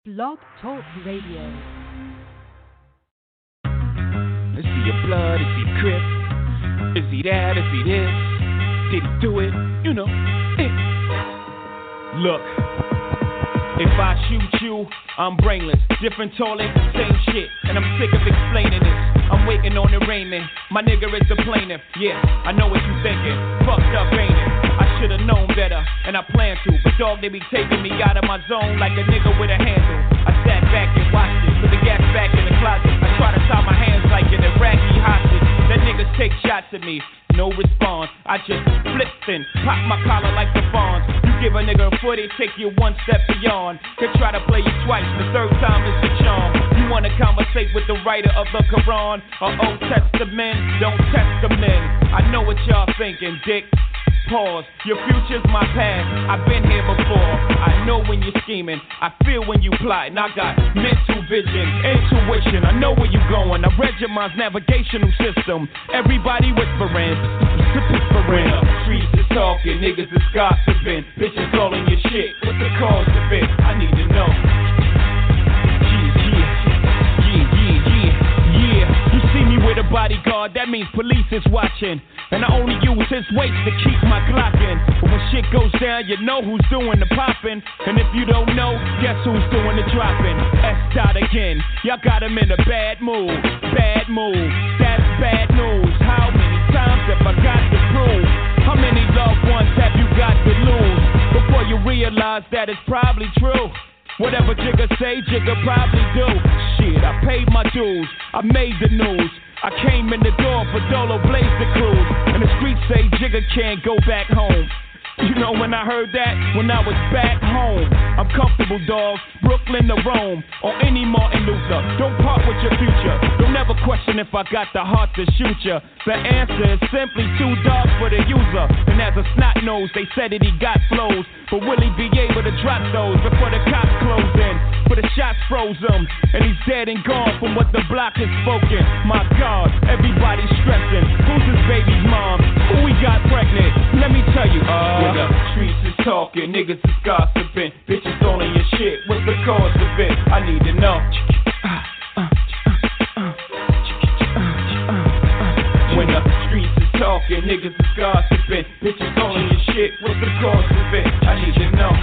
Blog Talk Radio. Is he a blood? Is he Crip? Is he that? Is he this? Did he do it? You know. Look, if I shoot you, I'm brainless. Different toilet, same shit. And I'm sick of explaining this. I'm waiting on the raiment. My nigga is the plaintiff. Yeah, I know what you thinking. Fucked up, ain't it? I should've known better, and I plan to. But dog, they be taking me out of my zone like a nigga with a handle. I sat back and watched it, put the gas back in the closet. I try to tie my hands like an Iraqi hostage. That niggas take shots at me, no response. I just flipped and pop my collar like the fawns. You give a nigga a foot, it take you one step beyond. Could try to play you twice, the third time is the charm. You wanna conversate with the writer of the Quran or Old Testament? Don't test the men. I know what y'all thinking, dick. Pause, your future's my past. I've been here before. I know when you're scheming. I feel when you plotting. I got mental vision, intuition. I know where you're going. I read your mind's navigational system. Everybody whispering, whispering. Streets is talking, niggas is gossiping. Bitches calling your shit. What's the cause of it? I need to know. Yeah. You see me with a bodyguard, that means police is watching. And I only use his weight to keep my Glock in. But when shit goes down, you know who's doing the popping. And if you don't know, guess who's doing the dropping? S. again. Y'all got him in a bad mood. Bad mood. That's bad news. How many times have I got to prove? How many loved ones have you got to lose before you realize that it's probably true? Whatever Jigga say, Jigga probably do. Shit, I paid my dues. I made the news. I came in the door for Dolo Blaze the Cruise. And the streets say Jigga can't go back home. You know when I heard that? When I was back home. I'm comfortable, dog. Brooklyn to Rome. Or any Martin Luther. Don't part with your future. Don't ever question if I got the heart to shoot ya. The answer is simply too dark for the user. And as a snot nose, they said that he got flows. But will he be able to drop those before the cops close in? For the shots froze him. And he's dead and gone from what the block has spoken. My God, everybody's stressing. Who's his baby's mom? Who he got pregnant? Let me tell you, when the streets is talking, niggas is gossiping. Bitches calling your shit, what's the cause of it? I need to know. When the streets is talking, niggas is gossiping. Bitches calling your shit, what's the cause of it? I need to know.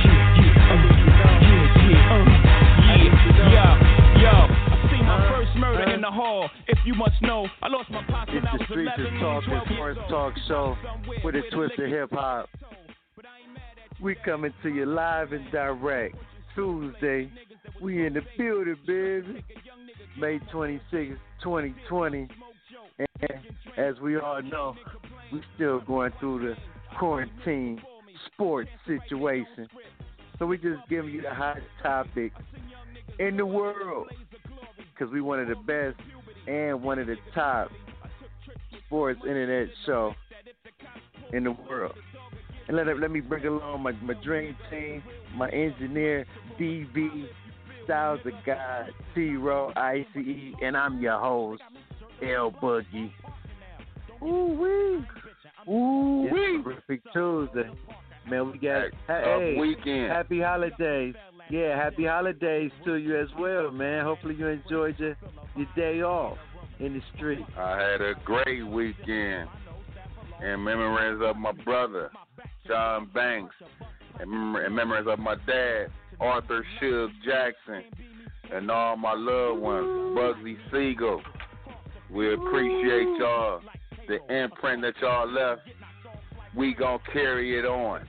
Yo, I seen my first murder in the hall. If you must know, I lost my pops when I was 11. It's the Streets is Talking Sports Talk Show with a twist of hip hop. We coming to you live and direct. Tuesday, we in the building, baby. May 26, 2020. And as we all know, we still going through the quarantine sports situation. So we just giving you the hot topic in the world. Because we one of the best and one of the top sports internet show in the world. And let me bring along my dream team, my engineer, DB, Styles of God, T-Row, ICE, and I'm your host, L Boogie. Ooh-wee. Ooh-wee. Terrific Tuesday. Man, we got weekend. Happy holidays. Yeah, happy holidays to you as well, man. Hopefully you enjoyed your day off in the street. I had a great weekend. In memories of my brother, John Banks. In memories of my dad, Arthur Shug Jackson. And all my loved ones, Bugsy Siegel. We appreciate y'all. The imprint that y'all left, we gonna carry it on.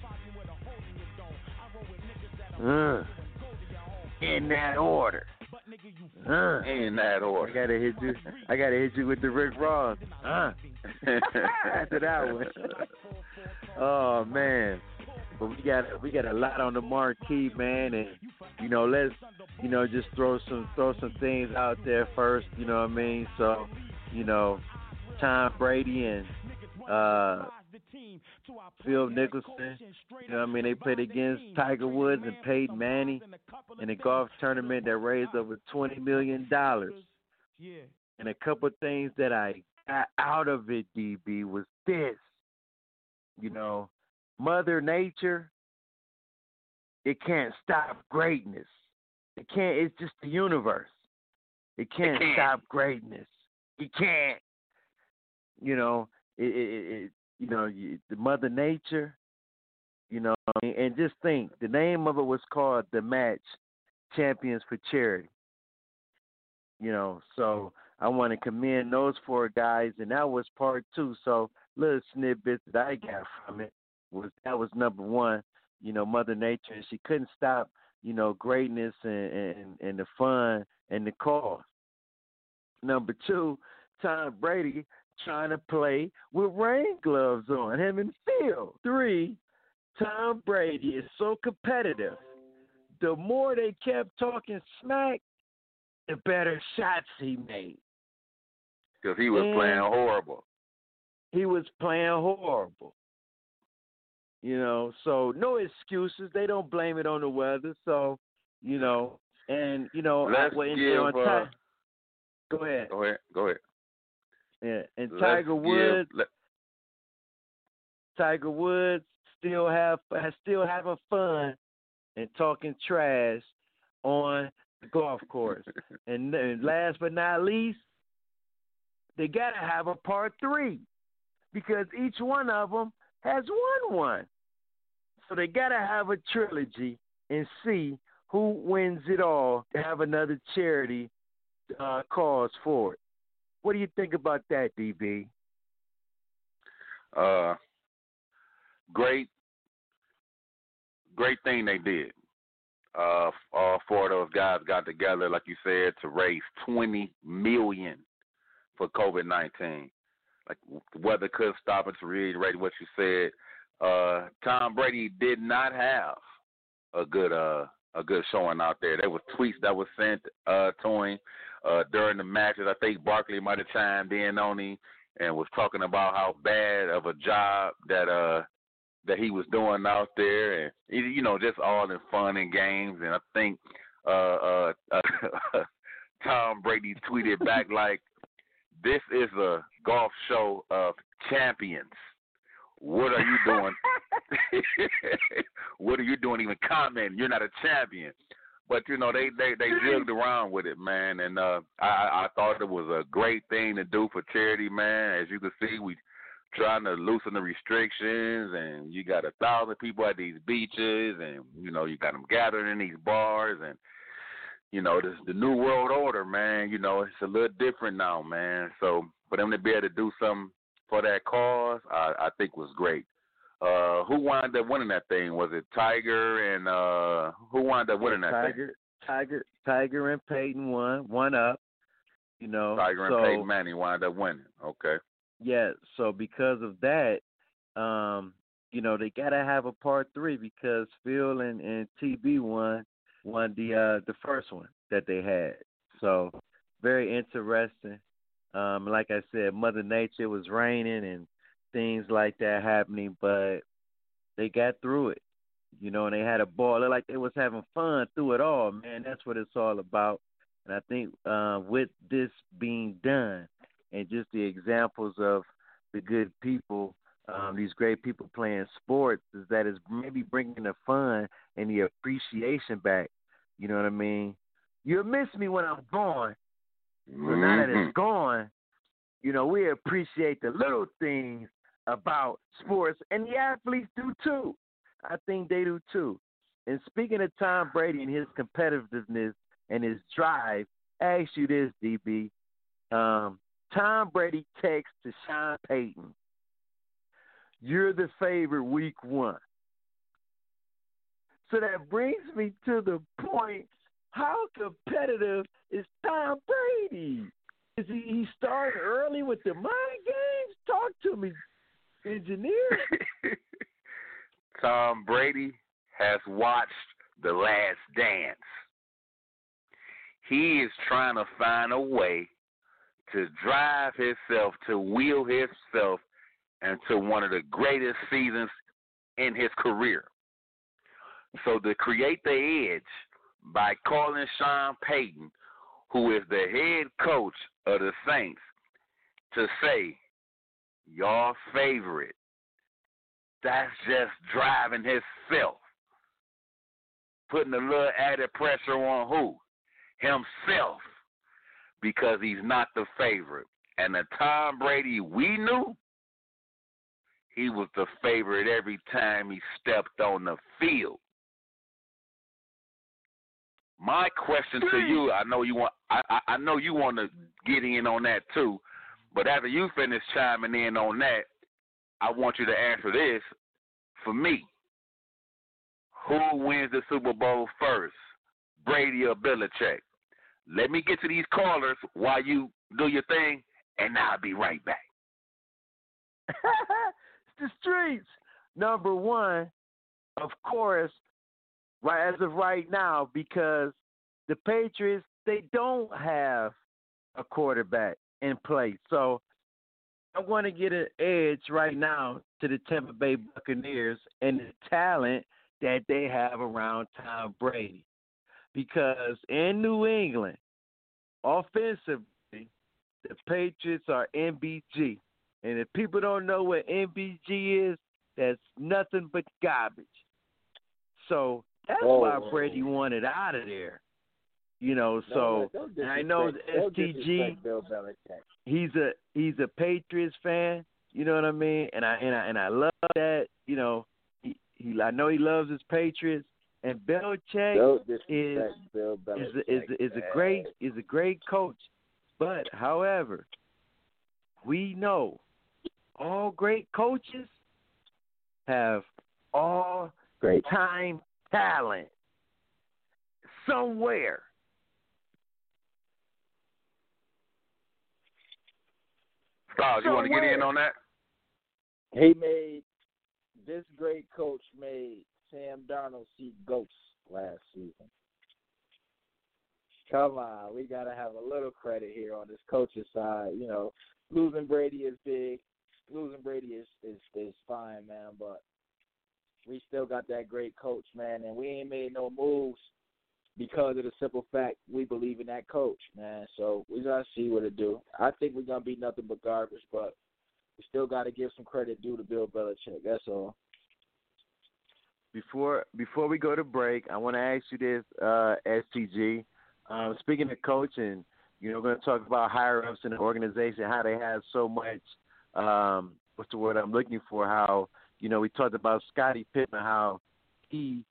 In that order. In that order. I gotta hit you with the Rick Ross. After that one. Oh man. But we got a lot on the marquee, man, and let's just throw some things out there first, you know what I mean? So, Tom Brady and Phil Nicholson, they played against Tiger Woods and Peyton Manning in a golf tournament that raised over $20 million. And a couple things that I got out of it, DB, was this. Mother Nature, it can't stop greatness. It can't. It's just the universe. It can't stop greatness. It can't. You know, the Mother Nature. You know, and just think, the name of it was called the match Champions for Charity. You know, so I want to commend those 4 guys, and that was part 2. So little snippets that I got from it was number 1. You know, Mother Nature, and she couldn't stop. You know, greatness and the fun and the cause. Number 2, Tom Brady trying to play with rain gloves on, him and Phil. 3, Tom Brady is so competitive. The more they kept talking smack, the better shots he made. Because he was playing horrible. He was playing horrible. You know, so no excuses. They don't blame it on the weather. So, you know, and, you know, Go ahead. Yeah, and Tiger Woods still having fun and talking trash on the golf course. and last but not least, they got to have a part 3 because each one of them has won one. So they got to have a trilogy and see who wins it all to have another charity cause for it. What do you think about that, DB? Great thing they did. All 4 of those guys got together, like you said, to raise $20 million for COVID-19. Like, the weather couldn't stop it. To reiterate what you said, Tom Brady did not have a good showing out there. There was tweets that was sent to him during the matches. I think Barkley might have chimed in on him and was talking about how bad of a job that he was doing out there, and you know, just all in fun and games. And I think Tom Brady tweeted back like, "This is a golf show of champions. What are you doing? What are you doing even commenting? You're not a champion." But, you know, they jigged around with it, man. And I thought it was a great thing to do for charity, man. As you can see, we trying to loosen the restrictions, and you got 1,000 people at these beaches, and, you know, you got them gathering in these bars. And, you know, this the new world order, man. You know, it's a little different now, man. So for them to be able to do something for that cause, I think was great. Who wound up winning that thing? Was it Tiger and who wound up winning that thing? Tiger and Peyton won up. You know, Tiger and Peyton Manning wound up winning. Okay. Yeah. So because of that, you know, they gotta have a part 3 because Phil and TB won the first one that they had. So very interesting. Like I said, Mother Nature was raining and things like that happening, but they got through it, you know, and they had a ball. Looked like they was having fun through it all, man. That's what it's all about. And I think with this being done and just the examples of the good people, these great people playing sports, is that it's maybe bringing the fun and the appreciation back. You know what I mean? You'll miss me when I'm gone. So now that it's gone, you know, we appreciate the little things about sports, and the athletes do too. I think they do too. And speaking of Tom Brady and his competitiveness and his drive, I ask you this, DB. Tom Brady texts to Sean Payton, "You're the favorite week 1." So that brings me to the point, how competitive is Tom Brady? Is he starting early with the mind games? Talk to me, engineer. Tom Brady has watched The Last Dance. He is trying to find a way to drive himself, to wheel himself into one of the greatest seasons in his career. So to create the edge by calling Sean Payton, who is the head coach of the Saints, to say, "Your favorite," that's just driving himself putting a little added pressure on who? Himself, because he's not the favorite. And the Tom Brady we knew, he was the favorite every time he stepped on the field. My question to you, I know you want to get in on that too, but after you finish chiming in on that, I want you to answer this for me. Who wins the Super Bowl first, Brady or Belichick? Let me get to these callers while you do your thing, and I'll be right back. It's the streets. Number one, of course, right as of right now, because the Patriots, they don't have a quarterback in place. So I want to get an edge right now to the Tampa Bay Buccaneers and the talent that they have around Tom Brady. Because in New England, offensively, the Patriots are MBG. And if people don't know what MBG is, that's nothing but garbage. So that's why Brady wanted out of there. You know, so and I know STG, he's a Patriots fan, you know what I mean? And I love that, you know, I know he loves his Patriots, and Belichick is a great coach. But however, we know all great coaches have all great time talent somewhere. Styles, you want to get in on that? This great coach made Sam Darnold see ghosts last season. Come on, we got to have a little credit here on this coach's side. You know, losing Brady is big. Losing Brady is fine, man, but we still got that great coach, man, and we ain't made no moves because of the simple fact we believe in that coach, man. So we got to see what it do. I think we're going to be nothing but garbage, but we still got to give some credit due to Bill Belichick. That's all. Before we go to break, I want to ask you this, STG. Speaking of coaching, you know, we're going to talk about higher-ups in the organization, how they have so much, what's the word I'm looking for, how, you know, we talked about Scottie Pippen, how he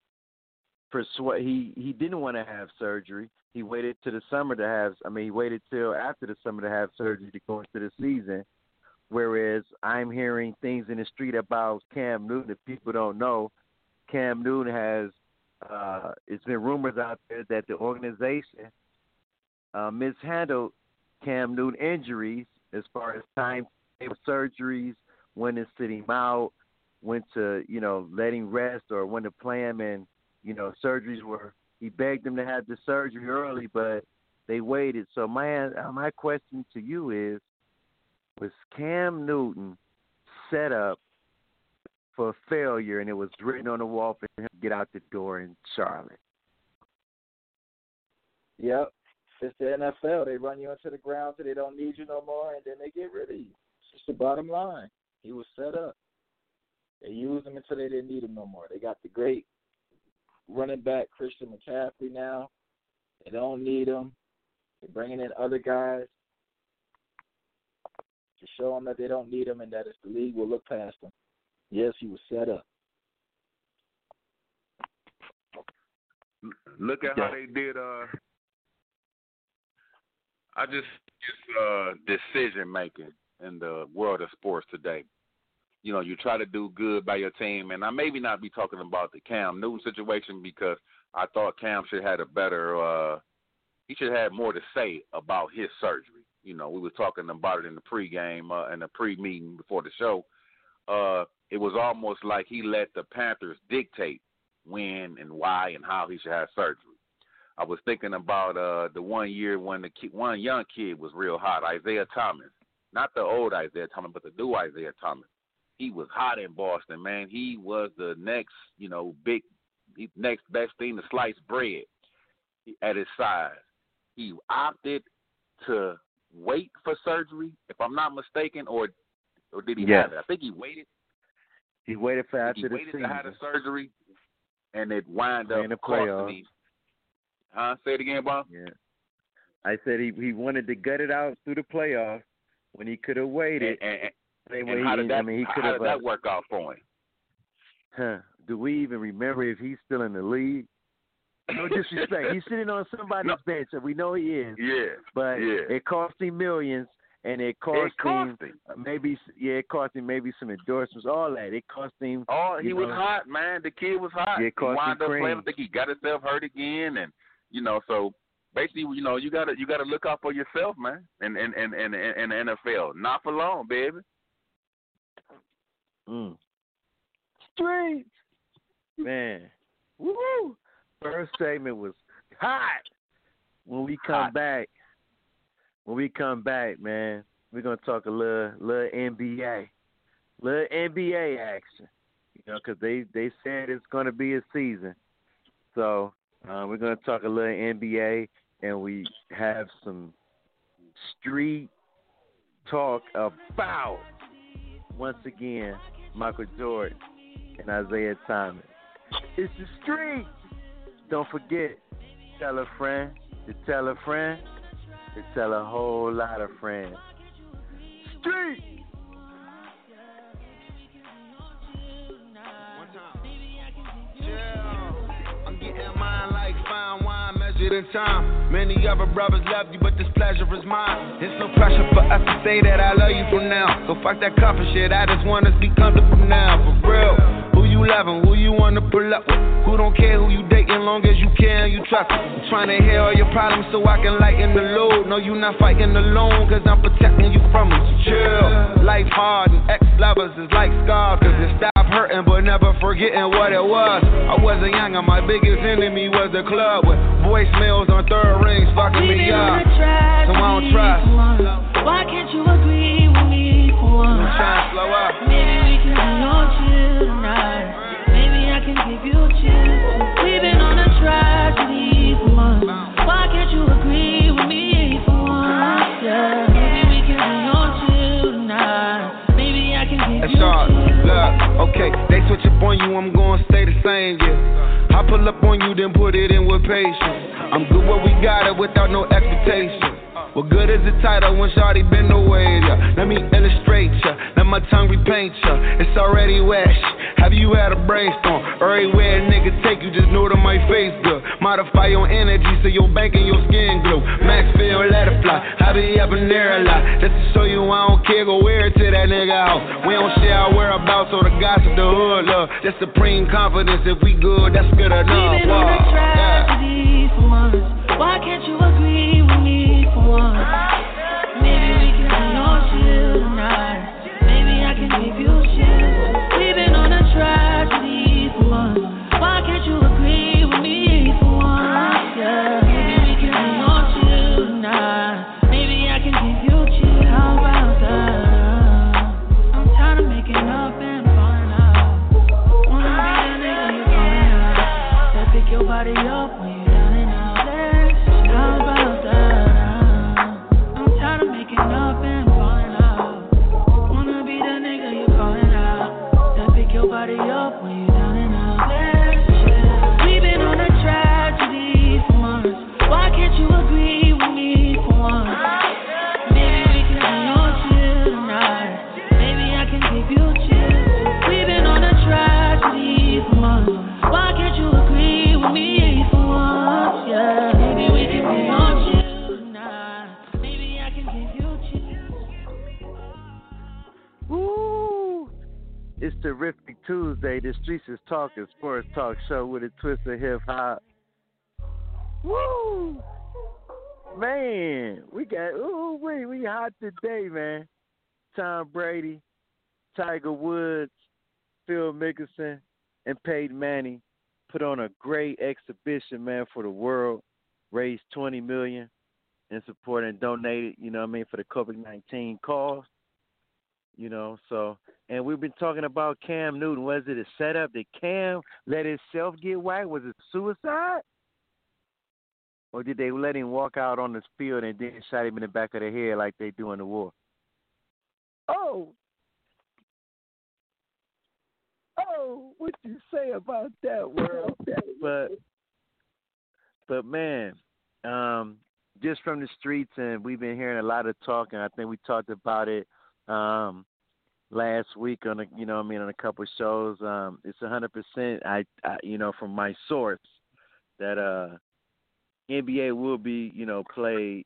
didn't want to have surgery. He waited till the summer he waited till after the summer to have surgery to go into the season. Whereas I'm hearing things in the street about Cam Newton that people don't know. Cam Newton has, it's been rumors out there that the organization mishandled Cam Newton injuries as far as timetable surgeries, when to sit him out, when to, you know, let him rest or when to play him. And, you know, surgeries he begged them to have the surgery early, but they waited. So my question to you is, was Cam Newton set up for failure, and it was written on the wall for him to get out the door in Charlotte? Yep. It's the NFL. They run you into the ground till they don't need you no more, and then they get rid of you. It's just the bottom line. He was set up. They used him until they didn't need him no more. They got the great running back, Christian McCaffrey, now. They don't need him. They're bringing in other guys to show them that they don't need him and that the league will look past him. Yes, he was set up. Look at how they did. Decision making in the world of sports today. You know, you try to do good by your team, and I maybe not be talking about the Cam Newton situation because I thought Cam should have had a better. He should have more to say about his surgery. You know, we were talking about it in the pregame and the pre-meeting before the show. It was almost like he let the Panthers dictate when and why and how he should have surgery. I was thinking about the 1 year when one young kid was real hot, Isaiah Thomas. Not the old Isaiah Thomas, but the new Isaiah Thomas. He was hot in Boston, man. He was the next, you know, next best thing to sliced bread at his size. He opted to wait for surgery, if I'm not mistaken, or did he have it? I think he waited. He waited for after the season. He waited to have the surgery. and it wind up costing me. Say it again, Bob. Yeah, I said he wanted to gut it out through the playoffs when he could have waited. And how did that work out for him? Huh? Do we even remember if he's still in the league? No disrespect. He's sitting on somebody's bench, and we know he is. Yeah. But it cost him millions, and it cost him maybe some endorsements, all that. It cost him. He was hot, man. The kid was hot. It cost he wound him up cream. playing. I think he got himself hurt again, and so basically, you gotta look out for yourself, man. In the NFL, not for long, baby. Streets, man. Woo! First segment was hot. When we come back, man, we're gonna talk a little NBA, action. Because they said it's gonna be a season. So we're gonna talk a little NBA, and we have some street talk about, once again, Michael Jordan and Isaiah Thomas. It's the street. Don't forget, tell a friend, to tell a friend, to tell a whole lot of friends. Street. I'm getting mine like fine wine measured in time. Many other brothers love you, but this pleasure is mine. There's no pressure for us to say that I love you from now. So fuck that coffee shit, I just want us to be comfortable now, for real. Who you loving, who you wanna pull up with? Who don't care who you dating, long as you care and you trust it. I'm trying to hear all your problems so I can lighten the load. No, you not fighting alone, cause I'm protecting you from it. So chill. Life hard and ex-lovers is like scars, cause it stopped hurting but never forgetting what it was. I wasn't young and my biggest enemy was the club, with voicemails on third rings fucking me up. So I don't trust. Why can't you agree with me for once? I'm trying to slow up. Maybe we can be on chill tonight. Maybe I can give you a chance. We've been on a tragedy for once. Why can't you agree with me for once? Yeah. Maybe we can be on chill tonight. Maybe I can give you a chance. Look, okay, they switch up on you, I'm gonna stay the same, yeah. I pull up on you, then put it in with patience. I'm good where we got it without no expectation. What good is the title when shawty been away? Yeah. Let me illustrate ya, let my tongue repaint ya. It's already wet. Have you had a brainstorm? Everywhere a nigga take you, just know that my face good. Modify your energy so your bank and your skin glow. Max feel, let it fly. I be up in there a lot. Just to show you I don't care, go wear it to that nigga house. We don't share our whereabouts or the gossip, the hood love. That's supreme confidence. If we good, that's good enough. We've been on a tragedy for once. Why can't you agree with me for once? Maybe we can be on chill tonight. Maybe I can give you a chance. We've been on a tragedy for once. Why can't you agree with me for once? Yeah. Maybe we can be on chill tonight. Maybe I can give you a chance. How about that? I'm tired of making up and falling out. Wanna be the nigga you're calling out. That pick your body up when you're down and out. How about that? I'm tired of making up and falling out. Wanna be the nigga you're calling out. That pick your body up when you're down and out. We've been on a tragedy for months. Why can't you agree with me for once? Maybe we can be on chill tonight. Maybe I can give you a chance. We've been on a tragedy for months. Why can't you agree with me for once? Yeah. Maybe we can be on chill tonight. Maybe I can give you a chance. Woo! It's Terrific Tuesday. The Streets is Talking Sports Talk Show with a twist of hip hop. Woo! Man, we hot today, man. Tom Brady, Tiger Woods, Phil Mickelson, and Peyton Manning put on a great exhibition, man, for the world. Raised $20 million in support and donated, for the COVID-19 cause. And we've been talking about Cam Newton. Was it a setup? Did Cam let himself get whacked? Was it suicide? Or did they let him walk out on this field and then shot him in the back of the head like they do in the war? Oh, Whoa, what you say about that, world? But man, just from the streets, and we've been hearing a lot of talk, and I think we talked about it last week on on a couple of shows. It's 100%. I from my source that NBA will be played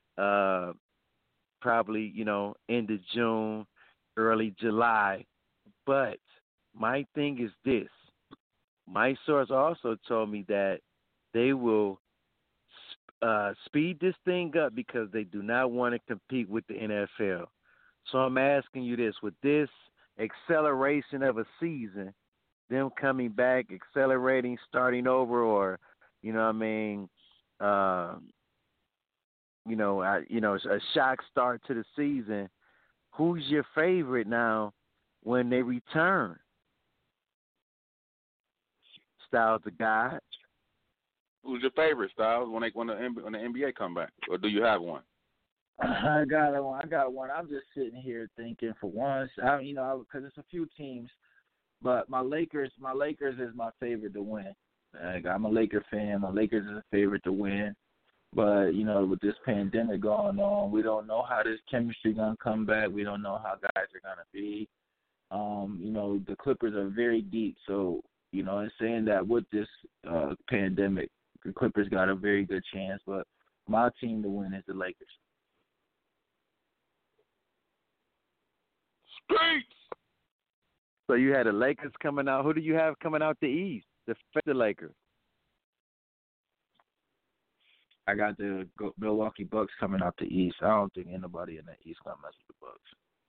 probably end of June, early July. But my thing is this: my source also told me that they will speed this thing up because they do not want to compete with the NFL. So I'm asking you this: with this acceleration of a season, them coming back, accelerating, starting over, or a shock start to the season, who's your favorite now when they return? Styles the God. Who's your favorite, Styles, when the NBA come back, or do you have one? I got one. I'm just sitting here thinking for once, because it's a few teams, but my Lakers is my favorite to win. I'm a Laker fan. My Lakers is a favorite to win. But, with this pandemic going on, we don't know how this chemistry going to come back. We don't know how guys are going to be. The Clippers are very deep. So, it's saying that with this pandemic, the Clippers got a very good chance. But my team to win is the Lakers. Streets! So you had the Lakers coming out. Who do you have coming out the East? The Lakers. I got the Milwaukee Bucks coming out the East. I don't think anybody in the East gonna mess with the Bucks.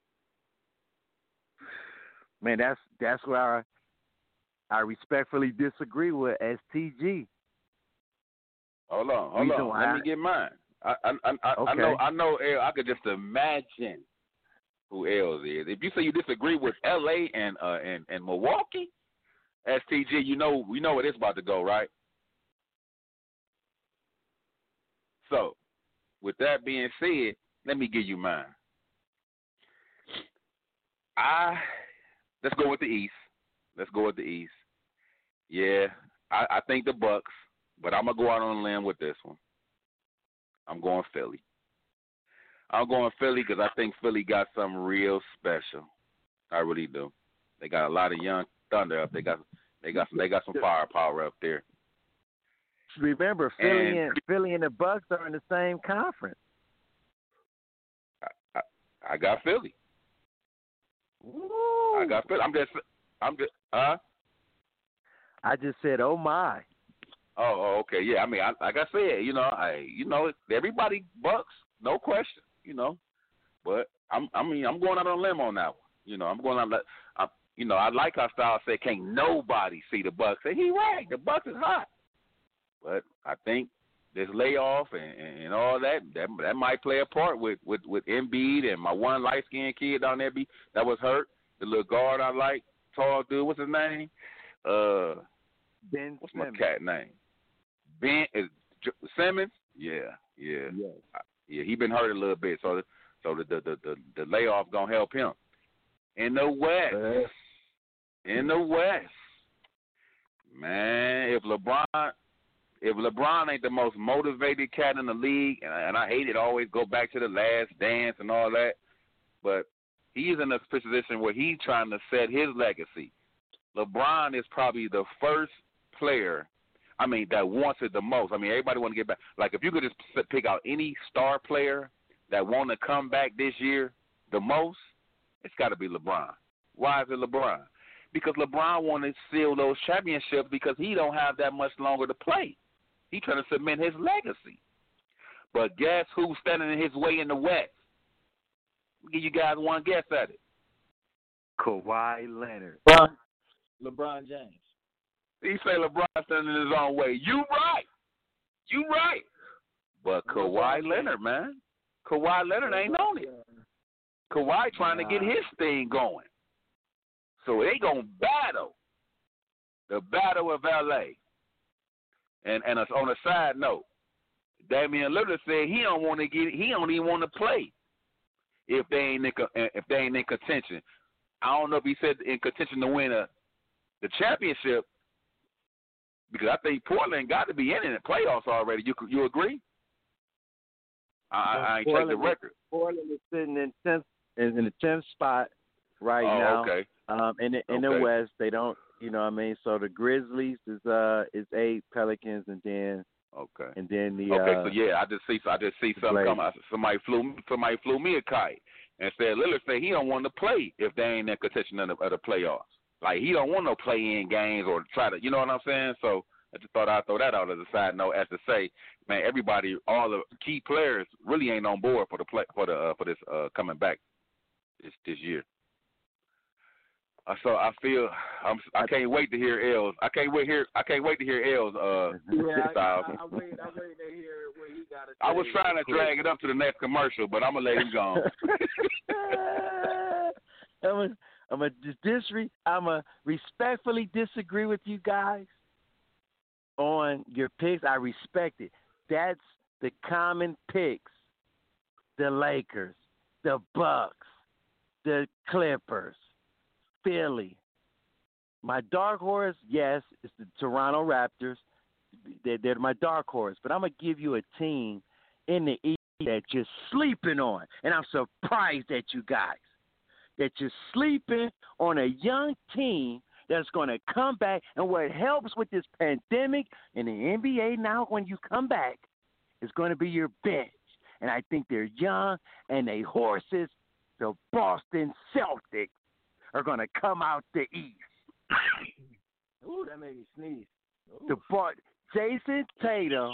Man, that's where I respectfully disagree with STG. Hold on. Let me get mine. I know. L, I could just imagine who L's is. If you say you disagree with LA and Milwaukee, STG, we know where this about to go, right? So, with that being said, let me give you mine. Let's go with the East. Yeah, I think the Bucks, but I'm going to go out on a limb with this one. I'm going Philly. Because I think Philly got something real special. I really do. They got a lot of young thunder up. They got some firepower up there. Remember, Philly and the Bucks are in the same conference. I got Philly. Ooh. I got Philly. I just said, oh my. Oh, okay, yeah. I mean, like I said, everybody Bucks, no question, But I'm going out on a limb on that one. I'm going out. I like how Styles said, can't nobody see the Bucks. Say he right. The Bucks is hot. But I think this layoff and all that might play a part with Embiid and my one light-skinned kid down there that was hurt. The little guard I like, tall dude. What's his name? Ben what's Simmons. My cat name? Ben Simmons? Yeah. Yeah, he been hurt a little bit, so the layoff gonna help him. In the West, man, if LeBron ain't the most motivated cat in the league, and I hate it, always go back to the Last Dance and all that, but he's in a position where he's trying to set his legacy. LeBron is probably the first player, that wants it the most. Everybody want to get back. Like, if you could just pick out any star player that want to come back this year the most, it's got to be LeBron. Why is it LeBron? Because LeBron want to seal those championships because he don't have that much longer to play. He's trying to cement his legacy. But guess who's standing in his way in the West? I'll give you guys one guess at it. Kawhi Leonard. LeBron James. He say LeBron standing in his own way. You right. But Kawhi Leonard, man. Kawhi Leonard ain't on it. Kawhi trying to get his thing going. So they going to battle. The battle of L.A. And on a side note, Damian Lillard said he don't even want to play if they ain't in contention. I don't know if he said in contention to win the championship, because I think Portland got to be in the playoffs already. You agree? I ain't checked the record. Portland is sitting in the 10th spot now. Okay. In the West, they don't. You know what I mean? So the Grizzlies is 8, Pelicans, and then the so yeah, I just see something come out. Somebody flew me a kite and said Lillard said he don't want to play if they ain't in contention of the playoffs. Like he don't want no play-in games or try to, you know what I'm saying? So I just thought I'd throw that out as a side note, as to say, man, everybody, all the key players really ain't on board for this coming back this year. So I feel I can't wait to hear L's. I can't wait to hear L's. I'm waiting to hear what he got to say. I was trying to drag it up to the next commercial, but I'm gonna let him go. I'm gonna respectfully disagree with you guys on your picks. I respect it. That's the common picks. The Lakers, the Bucks, the Clippers, Philly. My dark horse, yes, it's the Toronto Raptors. They're my dark horse. But I'm going to give you a team in the East that you're sleeping on. And I'm surprised at you guys that you're sleeping on a young team that's going to come back. And what helps with this pandemic in the NBA now when you come back is going to be your bench. And I think they're young and they horses. The Boston Celtics are going to come out the East. Ooh, that made me sneeze. Jason Tatum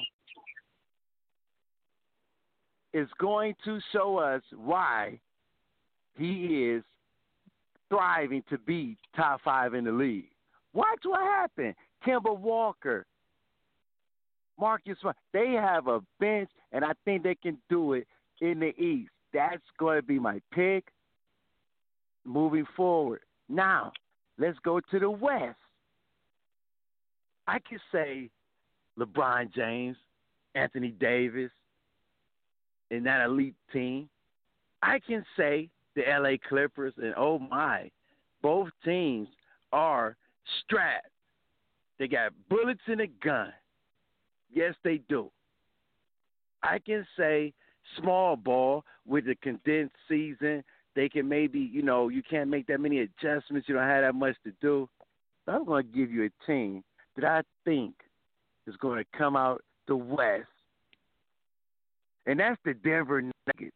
is going to show us why he is thriving to be top 5 in the league. Watch what happened. Kemba Walker, Marcus Smart, they have a bench, and I think they can do it in the East. That's going to be my pick moving forward. Now, let's go to the West. I could say LeBron James, Anthony Davis, in that elite team. I can say the LA Clippers, and oh my, both teams are strapped. They got bullets in a gun. Yes, they do. I can say small ball with the condensed season. They can maybe, you can't make that many adjustments. You don't have that much to do. But I'm going to give you a team that I think is going to come out the West. And that's the Denver Nuggets.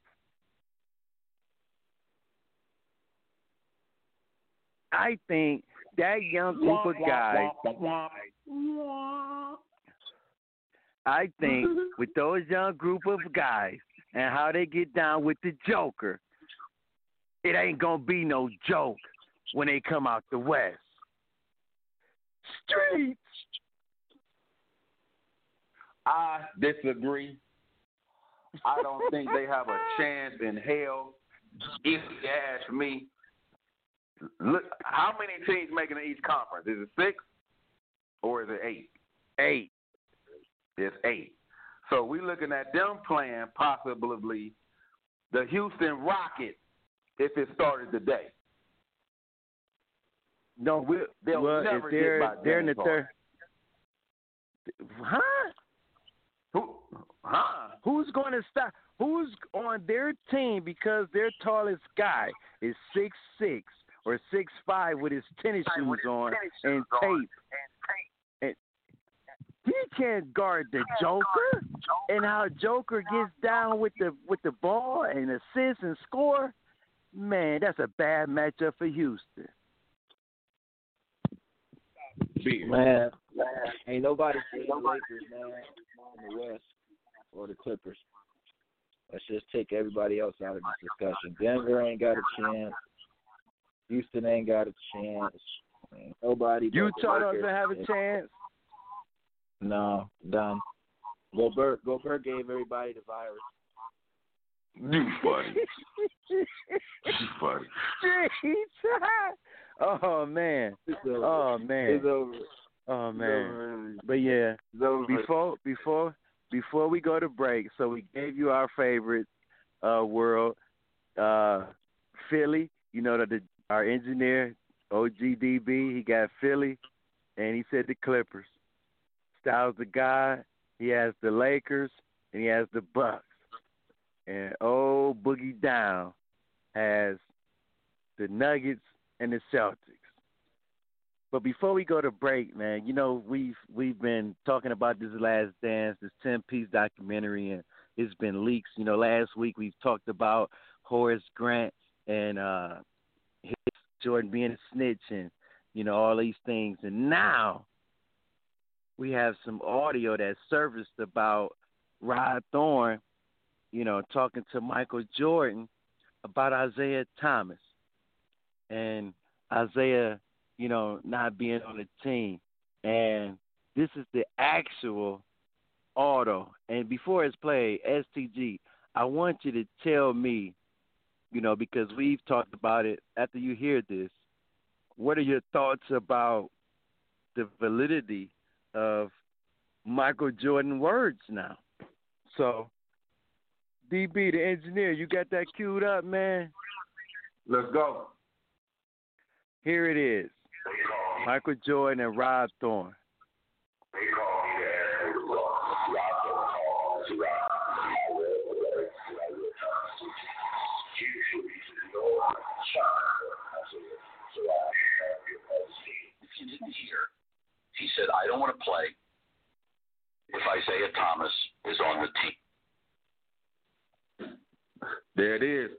I think that young group of guys, I think with those young group of guys and how they get down with the Joker, it ain't going to be no joke when they come out the West. Streets. I disagree. I don't think they have a chance in hell. If you ask me, look, how many teams making the East Conference? Is it 6 or is it 8? 8. It's 8. So we're looking at them playing possibly the Houston Rockets if it started today. No, they'll never get by they're in the third. Who's going to stop? Who's on their team because their tallest guy is 6'6" or 6'5" with his tennis shoes on and tape? And he can't guard the Joker. And how Joker gets down with the ball and assists and score. Man, that's a bad matchup for Houston. Man, ain't nobody seen the Lakers, man, in the West or the Clippers. Let's just take everybody else out of this discussion. Denver ain't got a chance. Houston ain't got a chance. Nobody. Utah doesn't have a chance. No, done. Gobert gave everybody the virus. You funny. You funny. Oh man. Oh man. It's over. Oh man. But yeah. Before we go to break, so we gave you our favorite world. Philly, our engineer OGDB, he got Philly, and he said the Clippers. Styles the God, he has the Lakers, and he has the Bucks. And old Boogie Down has the Nuggets and the Celtics. But before we go to break, man, you know, we've been talking about this Last Dance, this 10-piece documentary, and it's been leaks. You know, last week we talked about Horace Grant and Jordan being a snitch and, you know, all these things. And now we have some audio that surfaced about Rod Thorne, you know, talking to Michael Jordan about Isaiah Thomas and Isaiah, you know, not being on the team. And this is the actual auto. And before it's played, STG, I want you to tell me, you know, because we've talked about it, after you hear this, what are your thoughts about the validity of Michael Jordan words now? So, DB, the engineer, you got that queued up, man? Let's go. Here it is. Michael Jordan and Rod Thorne. If you didn't hear, he said, I don't want to play if Isaiah Thomas is on the team. There it is.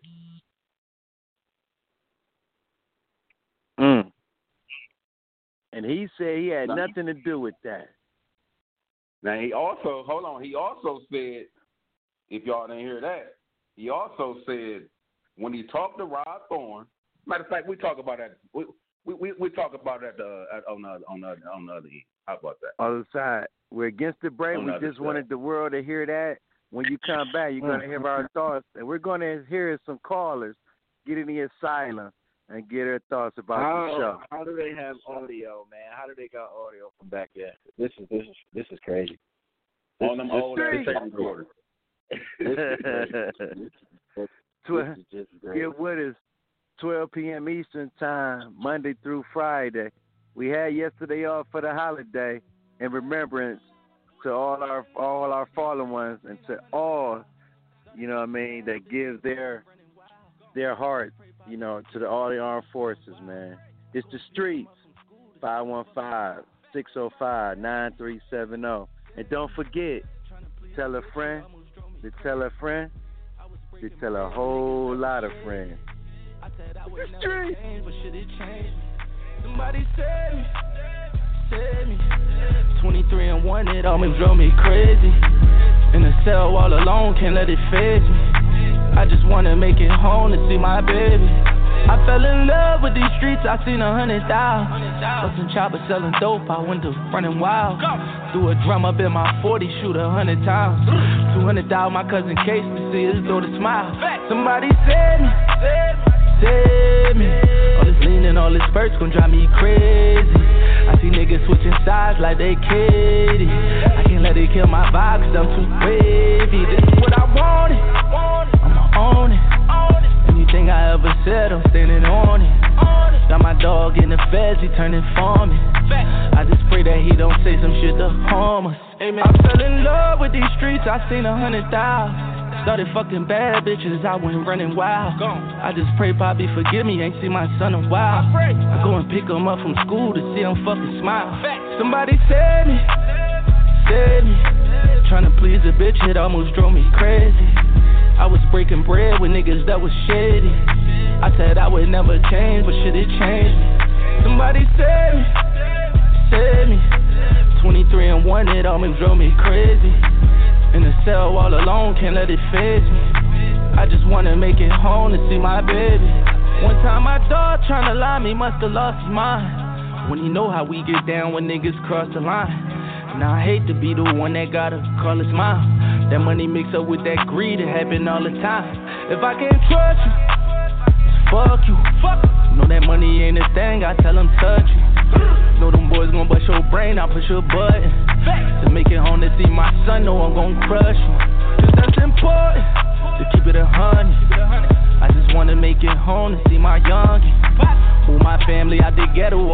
And he said he had nothing to do with that. Now, he also said, if y'all didn't hear that, he also said when he talked to Rod Thorne, matter of fact, we talk about that. We talk about that on the other end. How about that? On the side. We're against the break. We just wanted the world to hear that. When you come back, you're going to hear our thoughts. And we're going to hear some callers get in the asylum and get their thoughts about the show. How do they have audio, man? How do they got audio from back there? This is crazy. On them old tape recorders. Get with us, 12 p.m. Eastern Time, Monday through Friday. We had yesterday off for the holiday in remembrance to all our fallen ones and to all, you know what I mean, that give their heart, you know, to all the armed forces, man. It's the streets, 515-605-9370. And don't forget, tell a friend, to tell a friend, to tell a whole lot of friends. The streets. Somebody save me. 23 and 1, it almost drove me crazy. In a cell all alone, can't let it phase me. I just wanna make it home to see my baby. I fell in love with these streets, I seen 100,000. Bustin' choppers selling dope, I went to running wild. Threw a drum up in my 40, shoot 100 times. 200,000, my cousin Case to see his daughter smile. Somebody save me. All this lean and all this spurts gon' drive me crazy. I see niggas switching sides like they Katie. I can't let it kill my vibe cause I'm too wavy. This is what I wanted, I'ma own it. Anything I ever said, I'm standing on it. Got my dog in the feds, he turning for me. I just pray that he don't say some shit to harm us. I fell in love with these streets, I seen 100,000. Started fucking bad bitches, I went running wild. I just pray Bobby forgive me, ain't seen my son in a while. I go and pick him up from school to see him fucking smile. Somebody save me. Tryna please a bitch, it almost drove me crazy. I was breaking bread with niggas that was shady. I said I would never change, but shit, it changed me. Somebody save me. 23 and 1, it almost drove me crazy. In the cell all alone, can't let it phase me. I just wanna make it home to see my baby. One time my dog tryna lie me, musta lost his mind. When you know how we get down when niggas cross the line. Now I hate to be the one that gotta call his mom. That money mix up with that greed, it happen all the time. If I can't trust you, fuck you. Know that money ain't a thing, I tell them touch you. Know them boys gon' bust your brain, I push your button. To make it home to see my son, know I'm gon' crush you. Cause that's important, to keep it 100. I just wanna make it home to see my youngin'. Move my family out the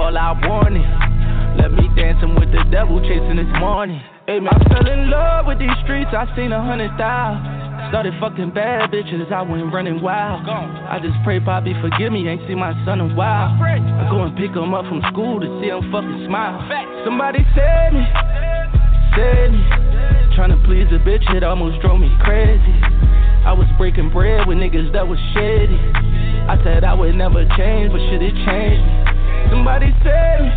all I wanted. Let me dancing with the devil, chasing this morning. Hey man, I fell in love with these streets, I seen 100,000. Started fucking bad bitches, I went running wild. I just pray Poppy forgive me, ain't seen my son in a while. I go and pick him up from school to see him fucking smile. Somebody save me, tryna please a bitch, it almost drove me crazy. I was breaking bread with niggas that was shady. I said I would never change, but shit, it changed me. Somebody save me.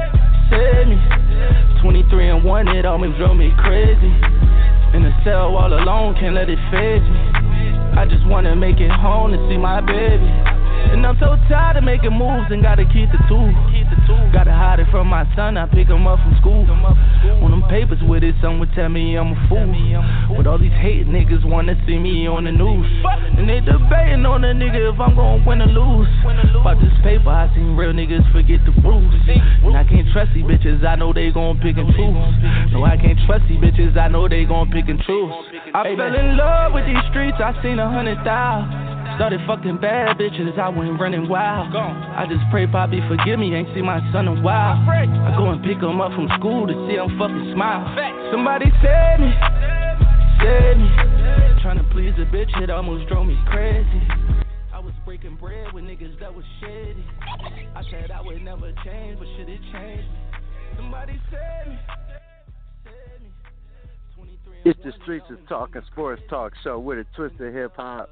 23 and 1, it almost drove me crazy. In the cell all alone, can't let it phase me. I just wanna make it home to see my baby. And I'm so tired of making moves and gotta keep the tool. Gotta hide it from my son, I pick him up from school. On them papers with it, some would tell me I'm a fool. But all these hate niggas wanna see me on the news. And they debating on the nigga if I'm gon' win or lose. About this paper, I seen real niggas forget the rules. And I can't trust these bitches, I know they gon' pick and choose. No, I can't trust these bitches, I know they gon' pick and choose. I fell in love with these streets, I seen 100,000. Started fucking bad bitches, I went running wild. I just pray Poppy forgive me, ain't seen my son in a while. I go and pick him up from school to see him fucking smile. Somebody save me. Tryna please a bitch, it almost drove me crazy. I was breaking bread with niggas that was shady. I said I would never change, but shit, it changed me. Somebody save me. It's the Streets is Talking Sports Talk Show with a twist of hip hop.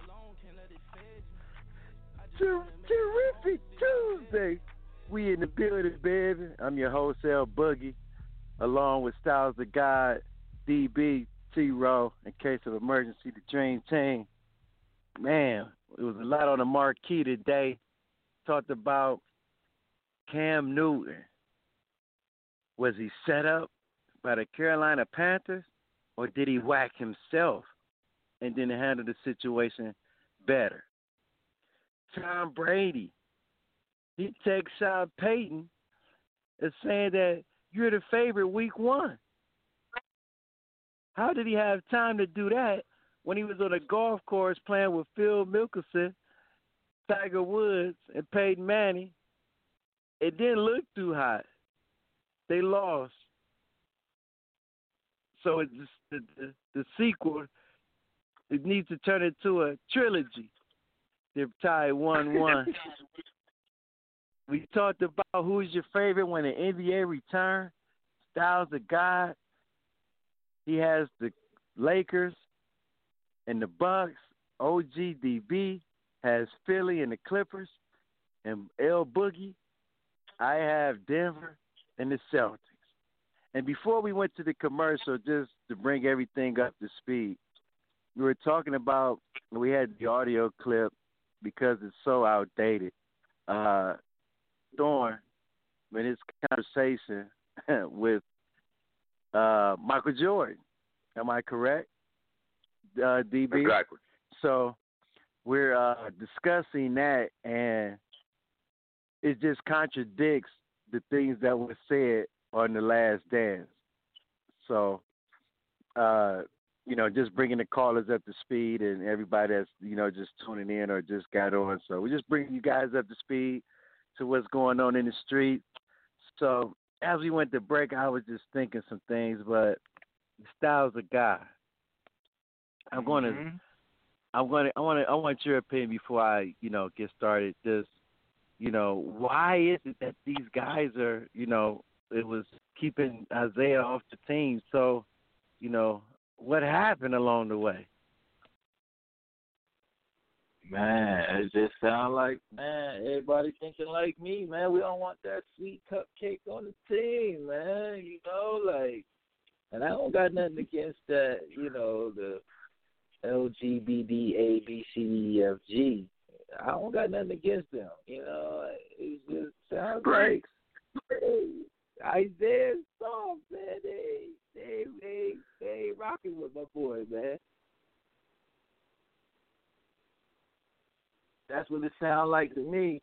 Terrific Tuesday. We in the building, baby. I'm your host, L Boogie, along with Styles the God, DB, T-Row, in case of emergency, the Dream Team. Man, it was a lot on the marquee today. Talked about Cam Newton. Was he set up by the Carolina Panthers, or did he whack himself and then handle the situation better? Tom Brady, he takes Sean Payton as saying that you're the favorite week 1. How did he have time to do that when he was on a golf course playing with Phil Mickelson, Tiger Woods, and Peyton Manning? It didn't look too hot. They lost. So it's just the sequel, it needs to turn into a trilogy. They're tied 1-1. We talked about who's your favorite when the NBA return. Styles the God. He has the Lakers and the Bucks. OGDB has Philly and the Clippers. And L Boogie, I have Denver and the Celtics. And before we went to the commercial, just to bring everything up to speed, we were talking about, we had the audio clip, because it's so outdated. Thorne, in his conversation with Michael Jordan. Am I correct, DB? Exactly. So we're discussing that, and it just contradicts the things that were said on The Last Dance. So, just bringing the callers up to speed and everybody that's, just tuning in or just got on. So we're just bringing you guys up to speed to what's going on in the street. So as we went to break, I was just thinking some things, but Styles the guy. I want your opinion before I, get started. Just, why is it that these guys are, it was keeping Isaiah off the team? So, what happened along the way? Man, it just sounds like, everybody thinking like me, man. We don't want that sweet cupcake on the team, man. And I don't got nothing against that, the LGBT, A, B, C, D, E, F, G. I don't got nothing against them, It just sounds like Isaiah's soft, man. They rocking with my boy, man. That's what it sounds like to me.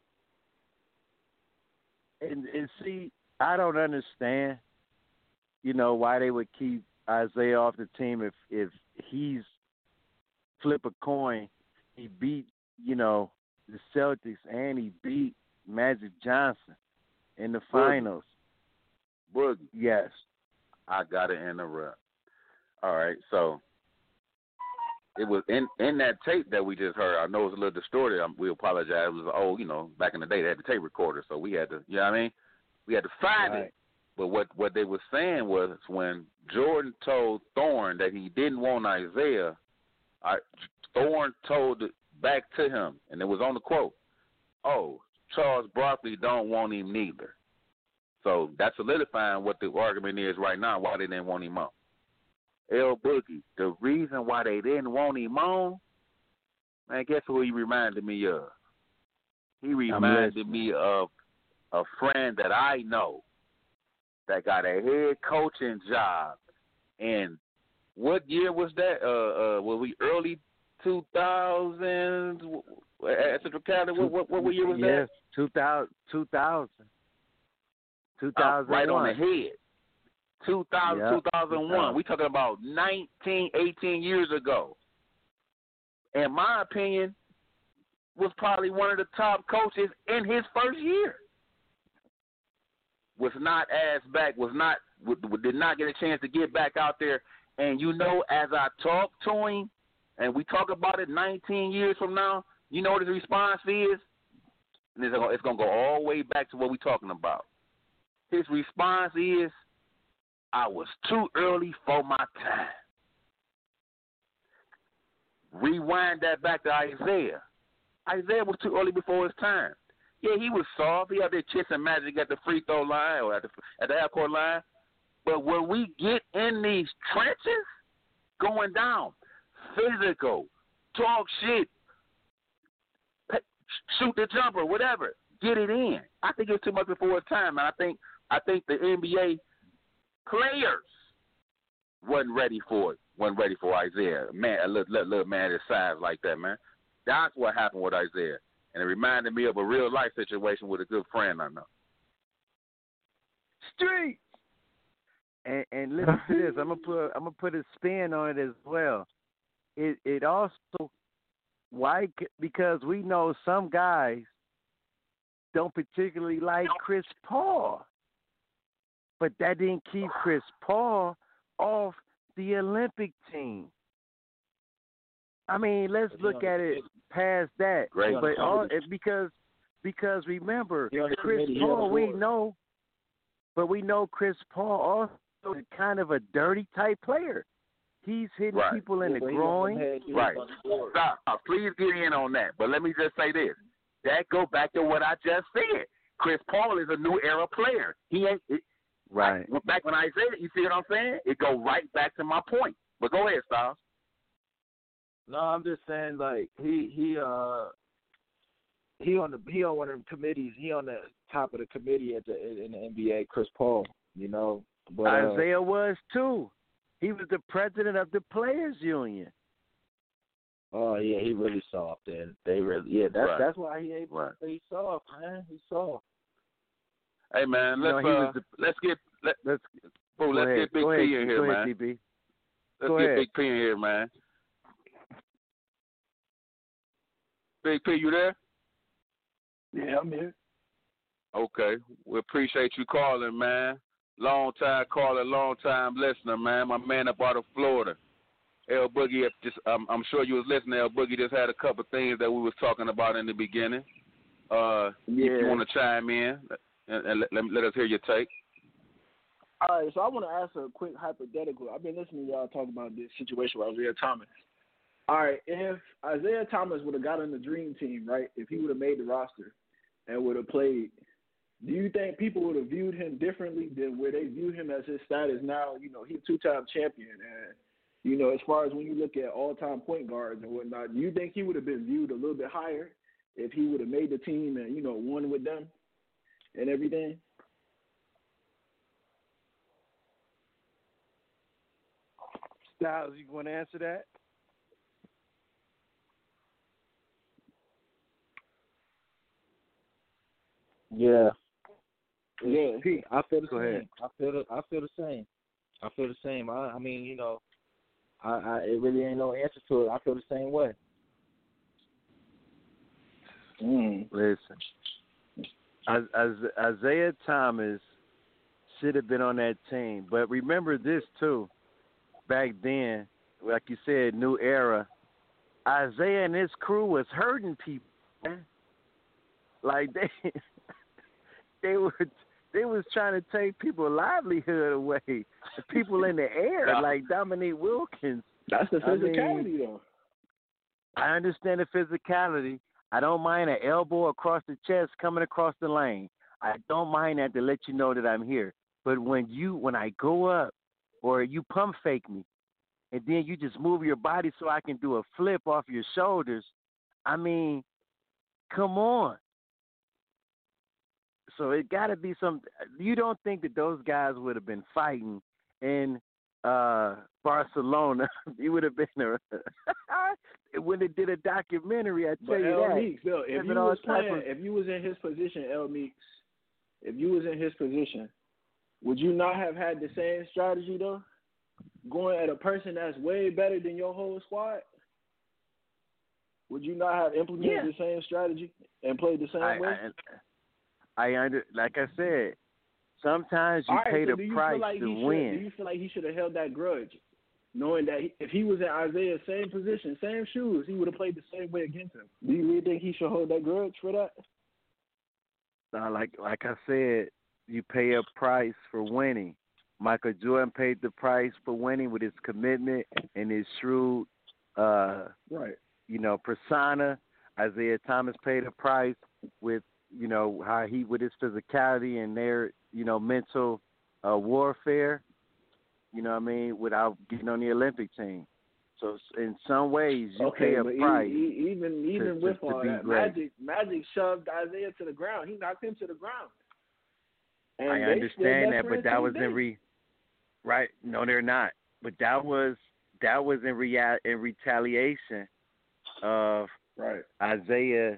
And see, I don't understand, why they would keep Isaiah off the team if he's flip a coin. He beat, the Celtics and he beat Magic Johnson. in the finals. Boogie. Yes. I got to interrupt. All right, so it was in that tape that we just heard. I know it's a little distorted. We apologize. It was old, back in the day they had the tape recorder, so we had to, you know what I mean? We had to find it. But what they were saying was when Jordan told Thorne that he didn't want Isaiah, Thorne told it back to him, and it was on the quote, Charles Barkley don't want him neither. So that's solidifying what the argument is right now, why they didn't want him on. L Boogie, the reason why they didn't want him on, man, guess who he reminded me of? He reminded me of a friend that I know that got a head coaching job. And what year was that? Were we early 2000s at Central Cali? What year was that? Yes, 2000. 2001. Right on the head. 2001. We talking about 18 years ago. In my opinion, was probably one of the top coaches in his first year. Was not asked back, did not get a chance to get back out there. And as I talk to him, and we talk about it 19 years from now, you know what his response is? And it's going to go all the way back to what we're talking about. His response is, I was too early for my time. Rewind that back to Isaiah. Isaiah was too early before his time. Yeah, he was soft. He had that chasing magic at the free throw line or at the half-court line. But when we get in these trenches, going down, physical, talk shit, shoot the jumper, whatever, get it in. I think it was too much before his time, and I think the NBA players wasn't ready for it. Wasn't ready for Isaiah. Man, a little man his size like that, man. That's what happened with Isaiah. And it reminded me of a real life situation with a good friend I know. Street. And listen to this. I'm gonna put a spin on it as well. It also because we know some guys don't particularly like Chris Paul, but that didn't keep Chris Paul off the Olympic team. I mean, let's look at it past that. Great. But because remember, Chris Paul, we know Chris Paul also is kind of a dirty type player. He's hitting people in the groin. Right. Stop. Please get in on that. But let me just say this. That go back to what I just said. Chris Paul is a new era player. He ain't right. Back when I said it, you see what I'm saying? It go right back to my point. But go ahead, Styles. No, I'm just saying, like, he on one of the committees. He on the top of the committee in the NBA. Chris Paul, But Isaiah was too. He was the president of the Players Union. Oh yeah, he really soft, and they really that's why he able to stay soft, man. He's soft. Hey man, let's get Big P in here, man. DB. Let's get Big P in here, man. Big P, you there? Yeah, I'm here. Okay. We appreciate you calling, man. Long time caller, long time listener, man. My man up out of Florida. L Boogie, I'm sure you was listening. L Boogie just had a couple things that we was talking about in the beginning. If you want to chime in and let us hear your take. All right, so I want to ask a quick hypothetical. I've been listening to y'all talk about this situation with Isaiah Thomas. All right, if Isaiah Thomas would have got on the dream team, right, if he would have made the roster and would have played, do you think people would have viewed him differently than where they view him as his status now? He's a two-time champion. And, as far as when you look at all-time point guards and whatnot, do you think he would have been viewed a little bit higher if he would have made the team and, won with them and everything? Styles, you want to answer that? Yeah. Yeah. I feel the Go same. ahead. I feel the same. I mean, it really ain't no answer to it. I feel the same way. Listen. Isaiah Thomas should have been on that team. But remember this, too. Back then, like you said, new era, Isaiah and his crew was hurting people, man. Like, they was trying to take people's livelihood away. The people in the air, like Dominique Wilkins. That's the physicality, though. I understand the physicality. I don't mind an elbow across the chest coming across the lane. I don't mind that to let you know that I'm here. But when I go up or you pump fake me and then you just move your body so I can do a flip off your shoulders, I mean, come on. So it got to be some – you don't think that those guys would have been fighting in Barcelona? It would have been when they did a documentary, I tell you that. Meeks, though, if you was in his position, El Meeks, if you was in his position, would you not have had the same strategy, though? Going at a person that's way better than your whole squad? Would you not have implemented the same strategy and played the same way? Like I said, sometimes you pay the price to win. Do you feel like he should have held that grudge, knowing that if he was in Isaiah's same position, same shoes, he would have played the same way against him? Do you really think he should hold that grudge for that? Like I said, you pay a price for winning. Michael Jordan paid the price for winning with his commitment and his shrewd, persona. Isaiah Thomas paid a price with, how he with his physicality and their, mental warfare. You know what I mean? Without getting on the Olympic team. So in some ways, you pay a price. Even with all that, Magic shoved Isaiah to the ground. He knocked him to the ground. And I understand that, but that was right. No, they're not. But that was in retaliation of Isaiah,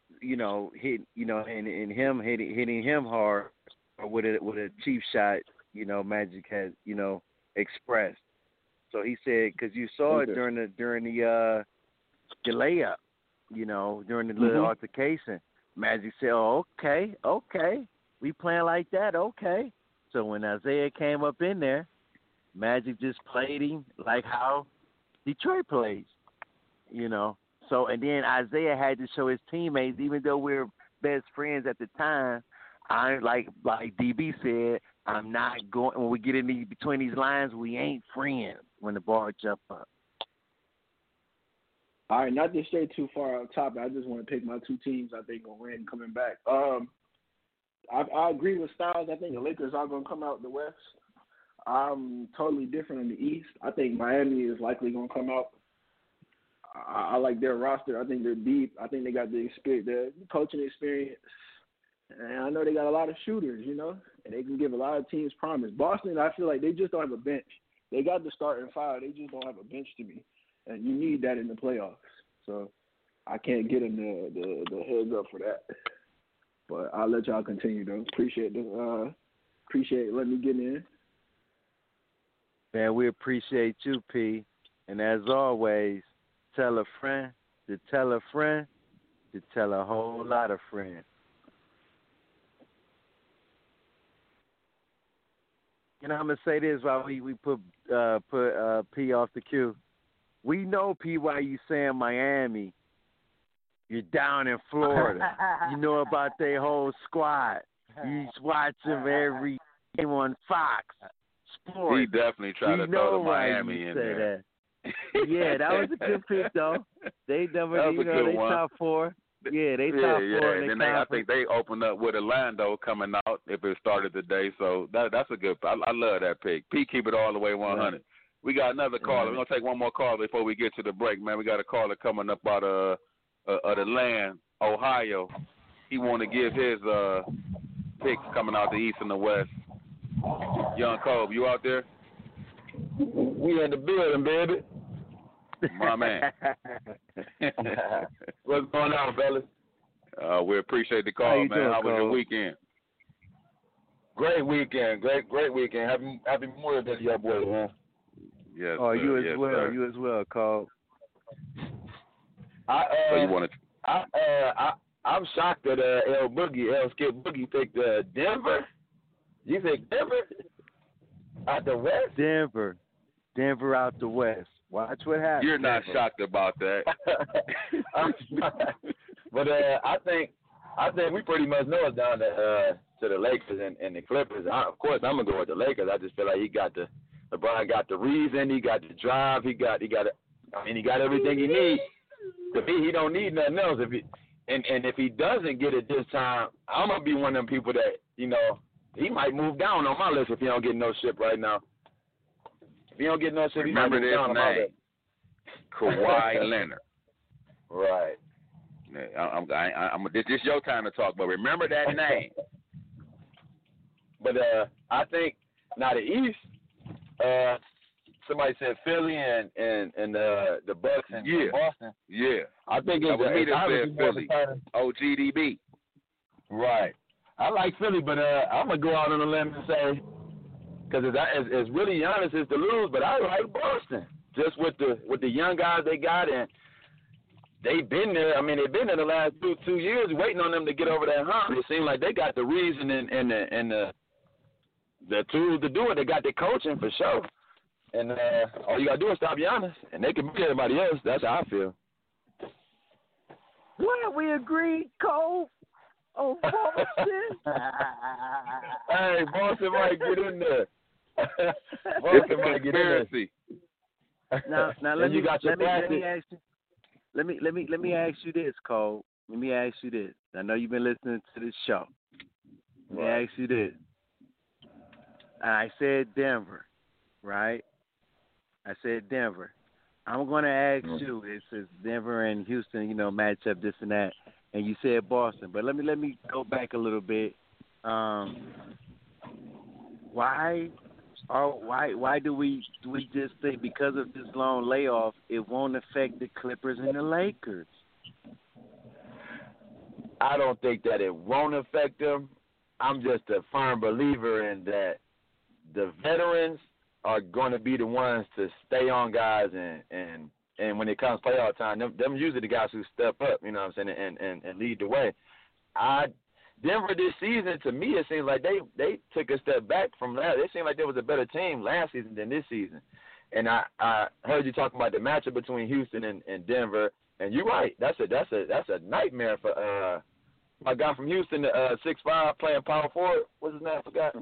and him hitting him hard with a cheap shot. Magic had expressed. So he said, because you saw it during the layup, during the little altercation. Magic said, "Oh, okay, we playing like that, okay." So when Isaiah came up in there, Magic just played him like how Detroit plays, So and then Isaiah had to show his teammates, even though we were best friends at the time, I like DB said, I'm not going. When we get in between these lines, we ain't friends. When the ball jump up. All right, not to stray too far off topic. I just want to pick my two teams I think will win coming back. I agree with Styles. I think the Lakers are going to come out the West. I'm totally different in the East. I think Miami is likely going to come out. I like their roster. I think they're deep. I think they got the experience, the coaching experience. And I know they got a lot of shooters, and they can give a lot of teams promise. Boston, I feel like they just don't have a bench. They got the starting five. They just don't have a bench to me. And you need that in the playoffs. So I can't get them the heads up for that. But I'll let y'all continue, though. Appreciate letting me get in. Man, we appreciate you, P. And as always, tell a friend to tell a friend to tell a whole lot of friends. I'm gonna say this while we put P off the queue. We know, P, why you saying Miami. You're down in Florida. You know about their whole squad. You watch them every game on Fox Sports. He definitely tried to throw the Miami in there. Yeah, that was a good pick, though. They never, they top four. Yeah, they top four. And then I think they opened up with Orlando coming out if it started today. So that's a good. I love that pick. P, keep it all the way 100. Right. We got another caller. We're gonna take one more call before we get to the break, man. We got a caller coming up out of the land, Ohio. He want to give his picks coming out the East and the West. Young Kobe, you out there? We in the building, baby. My man. What's going on, fellas? We appreciate the call, man. How was your weekend? Great weekend. Great weekend. Happy Memorial Day to y'all boys, man. Yes. Oh, sir. you as yes, well. Sir. You as well, Cole. I I'm shocked that L Skip Boogie picked Denver. You think Denver out the West? Denver out the West. Watch what happens. You're not shocked about that. But I think we pretty much know it's down to the Lakers and the Clippers. Of course, I'm gonna go with the Lakers. I just feel like LeBron got the reason, he got the drive, he got everything he needs. To me, he don't need nothing else. If he doesn't get it this time, I'm gonna be one of them people that he might move down on my list if he don't get no ship right now. If he don't get no ship, he might move down on my list. Kawhi Leonard. Right. This is your time to talk, but remember that name. But I think now the East. Somebody said Philly and the Bucks and Boston. Yeah. I think it's Philly. OGDB. Right. I like Philly, but I'm gonna go out on a limb and say, because as really honest as to lose, but I like Boston just with the young guys they got, and they've been there. I mean, they've been there the last 2 years, waiting on them to get over that hump. It seems like they got the reason and the tools to do it. They got the coaching for sure. And all you got to do is stop Giannis, and they can beat everybody else. That's how I feel. What? We agreed, Cole? Oh, Boston? Hey, Boston might get in there. Boston might get in there. Now let me ask you this, Cole. Let me ask you this. I know you've been listening to this show. Let me ask you this. I said Denver, right? I said Denver. I'm going to ask you, it says Denver and Houston, match up this and that, and you said Boston. But let me go back a little bit. Why do we just think because of this long layoff it won't affect the Clippers and the Lakers? I don't think that it won't affect them. I'm just a firm believer in that the veterans are going to be the ones to stay on guys, and when it comes playoff time, them usually the guys who step up, you know what I'm saying, and lead the way. Denver this season, to me, it seems like they took a step back from last. It seemed like there was a better team last season than this season. And I heard you talking about the matchup between Houston and Denver, and you're right. That's a nightmare for my guy from Houston, 6'5", playing power forward. What's his name? I forgot.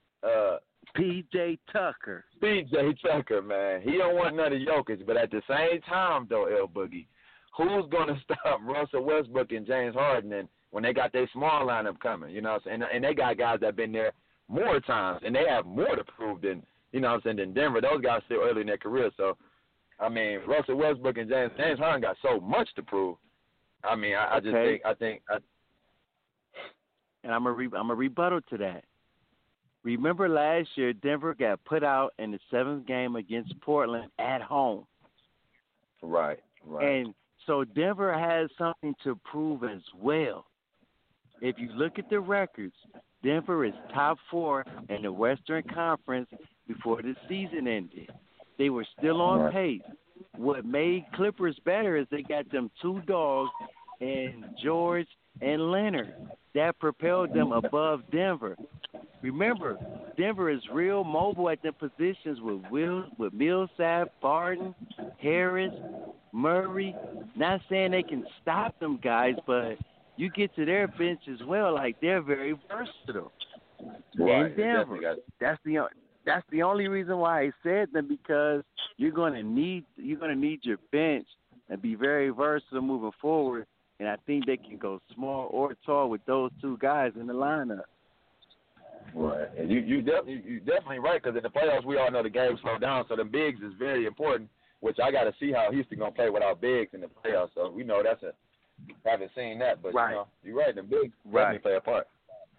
P.J. Tucker. P.J. Tucker, man. He don't want none of Jokic, but at the same time, though, L Boogie, who's going to stop Russell Westbrook and James Harden and when they got their small lineup coming, you know what I'm saying? And they got guys that have been there more times, and they have more to prove than, you know what I'm saying, than Denver. Those guys still early in their career. So, I mean, Russell Westbrook and James Harden got so much to prove. I mean, I just think. And I'm a rebuttal to that. Remember last year, Denver got put out in the 7th game against Portland at home. Right. And so Denver has something to prove as well. If you look at the records, Denver is top 4 in the Western Conference before the season ended. They were still on pace. What made Clippers better is they got them 2 dogs in George and Leonard. That propelled them above Denver. Remember, Denver is real mobile at the positions with Millsap, Barton, Harris, Murray. Not saying they can stop them guys, but you get to their bench as well. Like, they're very versatile. Right. In Denver, that's the only reason why I said them, because you're going to need your bench and be very versatile moving forward. And I think they can go small or tall with those 2 guys in the lineup. Right, and you definitely right, because in the playoffs we all know the game slow down, so the bigs is very important. Which I got to see how Houston gonna play without bigs in the playoffs. So we know haven't seen that, but you're right, the bigs definitely play a part.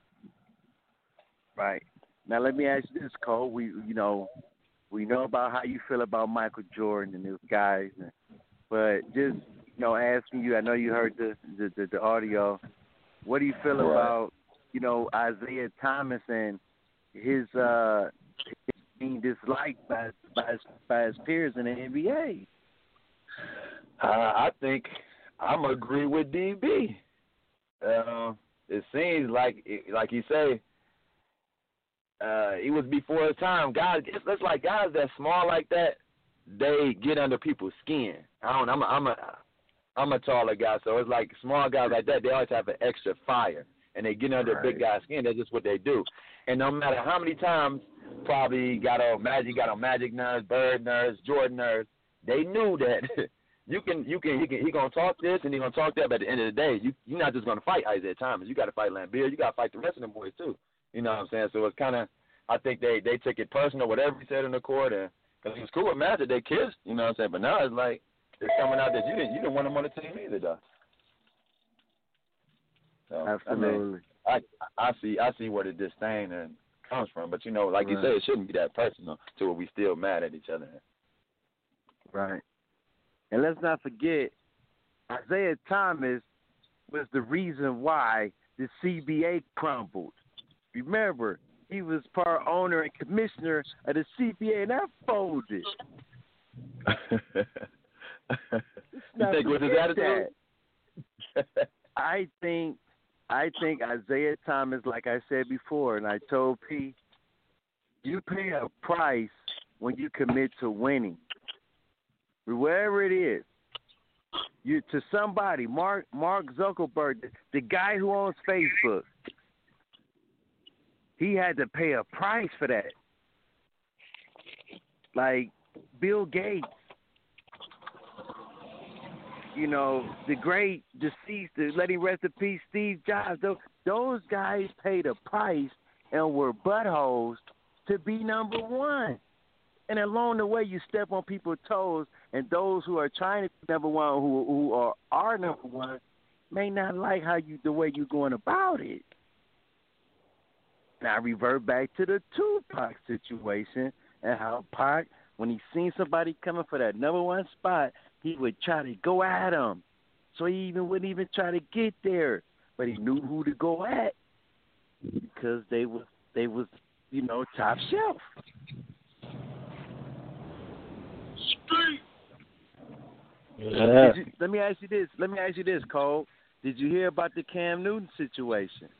Right. Now let me ask you this, Cole. We know about how you feel about Michael Jordan and those guys, but just asking you, I know you heard the audio. What do you feel about Isaiah Thomas and his being disliked by his peers in the NBA? I think I'm agree with DB. it seems like you say, it was before his time. Guys, it's like guys that small like that, they get under people's skin. I'm a taller guy, so it's like small guys like that, they always have an extra fire, and they get under big guys' skin. That's just what they do. And no matter how many times, probably got on Magic nerves, Bird nerves, Jordan nerves, they knew that he gonna talk this and he gonna talk that, but at the end of the day, you're not just gonna fight Isaiah Thomas. You got to fight Lambeer. You got to fight the rest of them boys too. You know what I'm saying? So it's kind of, I think they took it personal, whatever he said in the court, and because he was cool with Magic, they kissed. You know what I'm saying? But now it's like it's coming out that you didn't want him on the team either, though. So, Absolutely. I see where the disdain comes from, but like you say, it shouldn't be that personal to where we still mad at each other. Right. And let's not forget, Isaiah Thomas was the reason why the CBA crumbled. Remember, he was part owner and commissioner of the CBA, and that folded. You think with his attitude? I think Isaiah Thomas, like I said before, and I told P, you pay a price when you commit to winning. Wherever it is, to somebody, Mark Zuckerberg, the guy who owns Facebook, he had to pay a price for that. Like Bill Gates, the great deceased, let him rest in peace, Steve Jobs. Those guys paid a price and were buttholes to be number one. And along the way, you step on people's toes, and those who are trying to be number one, who are number one, may not like the way you're going about it. Now, I revert back to the Tupac situation and how Pac, when he seen somebody coming for that number one spot, he would try to go at them. So he wouldn't even try to get there, but he knew who to go at because they was top shelf. Yeah. Let me ask you this, Cole. Did you hear about the Cam Newton situation?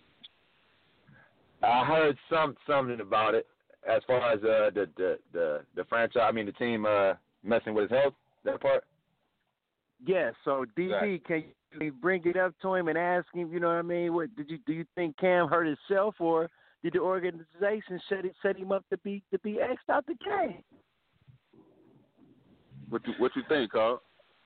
I heard something about it as far as the franchise. I mean, the team messing with his health. That part. Yeah. So DB, can you bring it up to him and ask him? You know what I mean? What do you think Cam hurt himself, or did the organization set him up to be X'd out the game? What you think, Carl?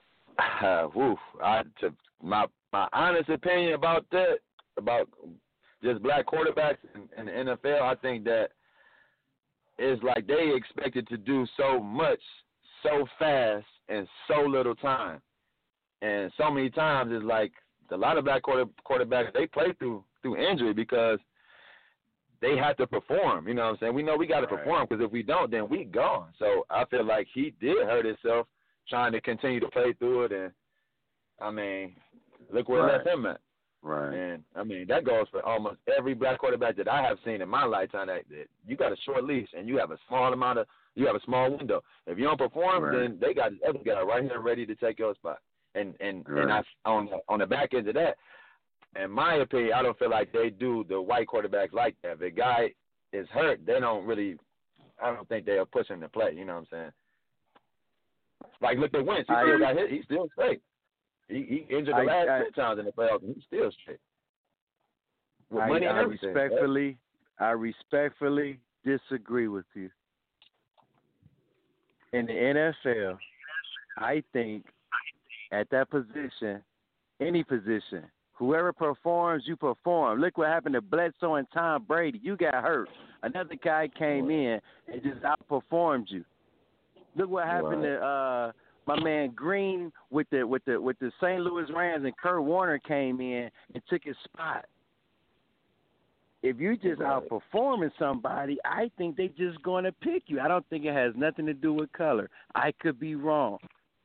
My honest opinion about that, about just black quarterbacks in the NFL, I think that it's like they expected to do so much, so fast, in so little time. And so many times it's like a lot of black quarterbacks, they play through injury because they have to perform. You know what I'm saying? We know we got to perform because if we don't, then we gone. So I feel like he did hurt himself trying to continue to play through it. And, I mean, look where it left him at. Right. And, I mean, that goes for almost every black quarterback that I have seen in my lifetime. That you got a short leash and you have a small window. If you don't perform, then they got this other guy right here ready to take your spot. And I, on the back end of that, in my opinion, I don't feel like they do the white quarterbacks like that. If a guy is hurt, I don't think they'll push him to play. You know what I'm saying? Like, look at Wentz. He still got hit. He's still straight. He injured the last 2 times in the playoffs, and he's still straight. With money and everything. I respectfully disagree with you. In the NFL, I think at that position, any position, whoever performs, you perform. Look what happened to Bledsoe and Tom Brady. You got hurt. Another guy came in and just outperformed you. Look what happened to my man Green with the St. Louis Rams, and Kurt Warner came in and took his spot. If you just outperforming somebody, I think they just going to pick you. I don't think it has nothing to do with color. I could be wrong.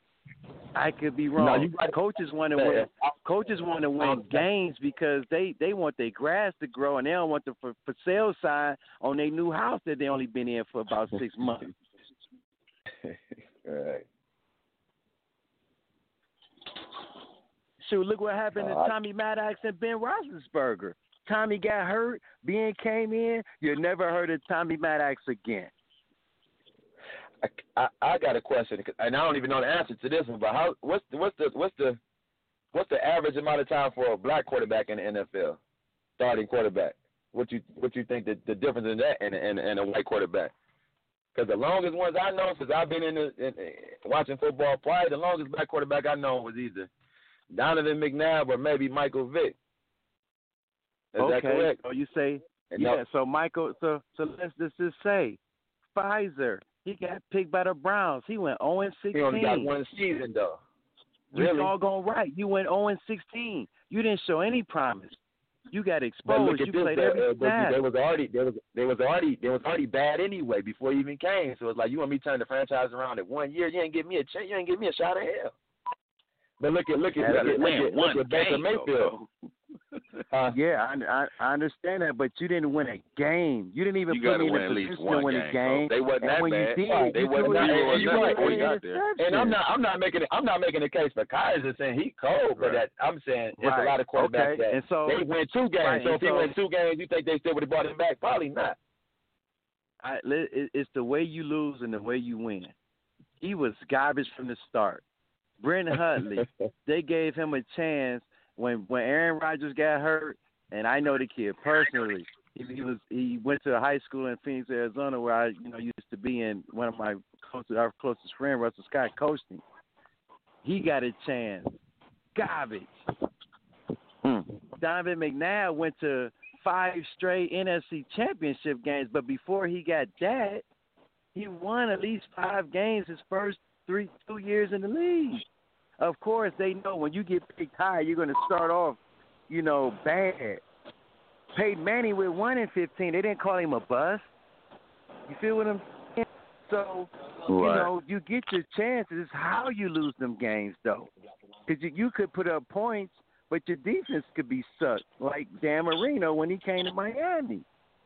No, coaches want to win. Coaches want to win games because they want their grass to grow, and they don't want the for sale sign on their new house that they only been in for about 6 months. Right. Shoot, look what happened to Tommy Maddox and Ben Roethlisberger. Tommy got hurt, Ben came in. You never heard of Tommy Maddox again. I got a question, and I don't even know the answer to this one. But what's the average amount of time for a black quarterback in the NFL, starting quarterback? What you think that the difference in that and a white quarterback? Because the longest ones I know, since I've been in watching football, probably the longest black quarterback I know was either Donovan McNabb or maybe Michael Vick. Is that correct? So you say, yeah. So Michael, so let's just say, Pfizer, he got picked by the Browns. He went 0-16. He only got one season though. You're doggone right. You went 0-16. You didn't show any promise. You got exposed. You played every snap. They was already bad anyway before you even came. So it's like you want me to turn the franchise around in 1 year. You ain't give me a chance. You ain't give me a shot at hell. But look at Baker Mayfield. Yeah, I understand that, but you didn't win a game. You didn't even put me in a position to win a game. They wasn't that bad. They wasn't that bad. And I'm not making a case for Kaiser saying he cold, but I'm saying there's a lot of quarterbacks that they win 2 games. Right. So if he wins 2 games, you think they still would have brought him back? Probably not. It's the way you lose and the way you win. He was garbage from the start. Brent Hundley, they gave him a chance when Aaron Rodgers got hurt, and I know the kid personally. He went to a high school in Phoenix, Arizona, where I used to be in. One of our closest friend, Russell Scott, coached him. He got a chance. Garbage. Donovan McNabb went to 5 straight NFC championship games, but before he got that, he won at least 5 games his first 2 years in the league. Of course, they know when you get picked high, you're going to start off, bad. Peyton Manning with 1-15. They didn't call him a bust. You feel what I'm saying? So, you get your chances. How you lose them games, though. Because you could put up points, but your defense could be sucked, like Dan Marino when he came to Miami.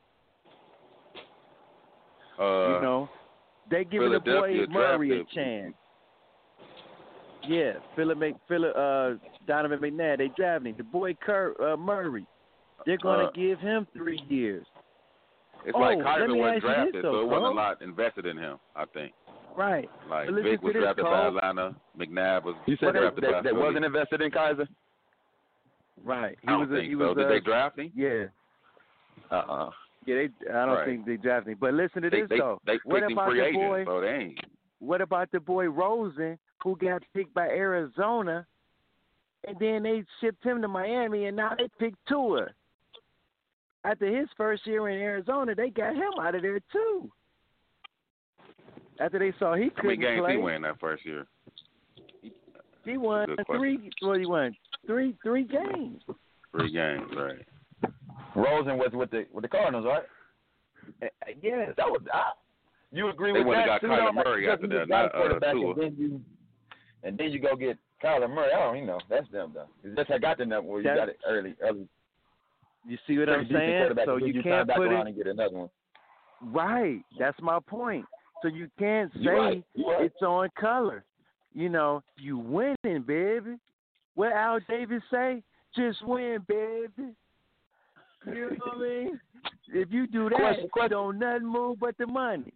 They giving the boy Murray a chance. Yeah, Donovan McNabb, they drafted him. The boy Murray, they're going to give him 3 years. It's like Kaiser wasn't drafted, so it wasn't a lot invested in him, I think. Right. Like Vic was drafted by Atlanta, McNabb was drafted by that wasn't invested in Kaiser? Right. I don't think so. Did they draft him? Yeah. Yeah, I don't think they drafted him. But listen to this, though. What about the boy? So they ain't. What about the boy Rosen, who got picked by Arizona, and then they shipped him to Miami, and now they picked Tua. After his first year in Arizona, they got him out of there, too. After they saw he couldn't play. How many games he won that first year? He won 3. Well, he won three games. 3 games, right. Rosen was with the Cardinals, right? Yes. That was you agree they with that? They would have got Kyler Murray after that, not Tua. And then you go get Kyler Murray. I don't know. That's them, though. That's how I got the number where you got it early. You see what I'm saying? So you can't put it and get another one. Right. That's my point. So you can't say it's on color. You winning, baby. What Al Davis say? Just win, baby. You know what I mean? If you do that, don't nothing move but the money.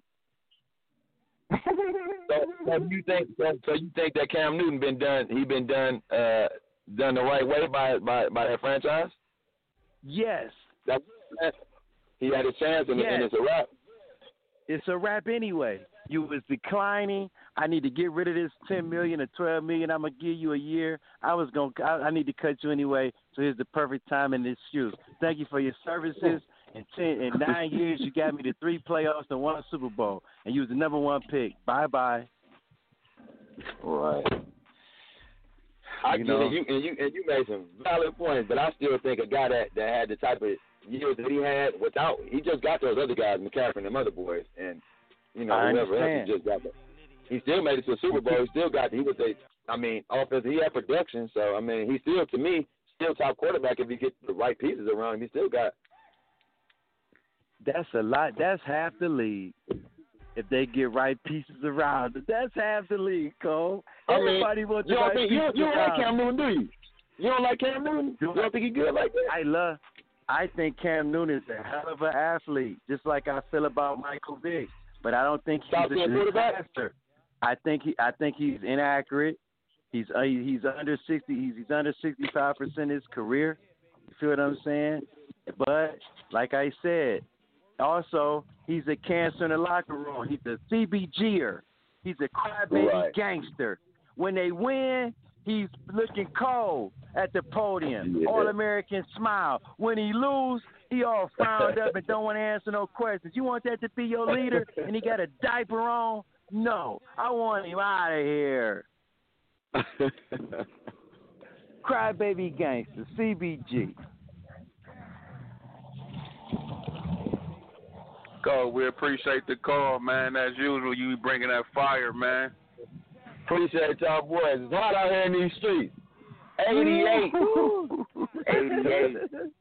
So you think that Cam Newton been done the right way by that franchise? Yes. He had a chance and it's a wrap. It's a wrap anyway. You was declining. I need to get rid of this $10 million or $12 million. I'm gonna give you a year. I need to cut you anyway. So here's the perfect time and excuse. Thank you for your services. In 9 years, you got me to 3 playoffs and 1 Super Bowl, and you was the number 1 pick. Bye. Right. I get it. You made some valid points, but I still think a guy that had the type of years that he had he just got those other guys, McCaffrey and them other boys, and whoever else he just got. He still made it to a Super Bowl. He still got. Offense. He had production, so he still, to me, top quarterback if he gets the right pieces around him. He still got. That's a lot. That's half the league. If they get right pieces around it, that's half the league, Cole. Everybody wants the right pieces around. You don't like Cam Newton, do you? You don't like Cam Newton? You don't think he good like that? I think Cam Newton is a hell of an athlete, just like I feel about Michael Vick. But I don't think he's a good passer. I think he's inaccurate. He's under 60. He's under 65% his career. You feel what I'm saying? But like I said, also he's a cancer in the locker room. He's a CBGer. He's a crybaby gangster. When they win, he's looking cold at the podium. Yeah. All-American smile. When he lose, he all frowned up and don't want to answer no questions. You want that to be your leader and he got a diaper on? No. I want him out of here. Crybaby gangster, CBG. Go. We appreciate the call, man. As usual, you bringing that fire, man. Appreciate y'all boys. It's hot out here in these streets. 88. 88.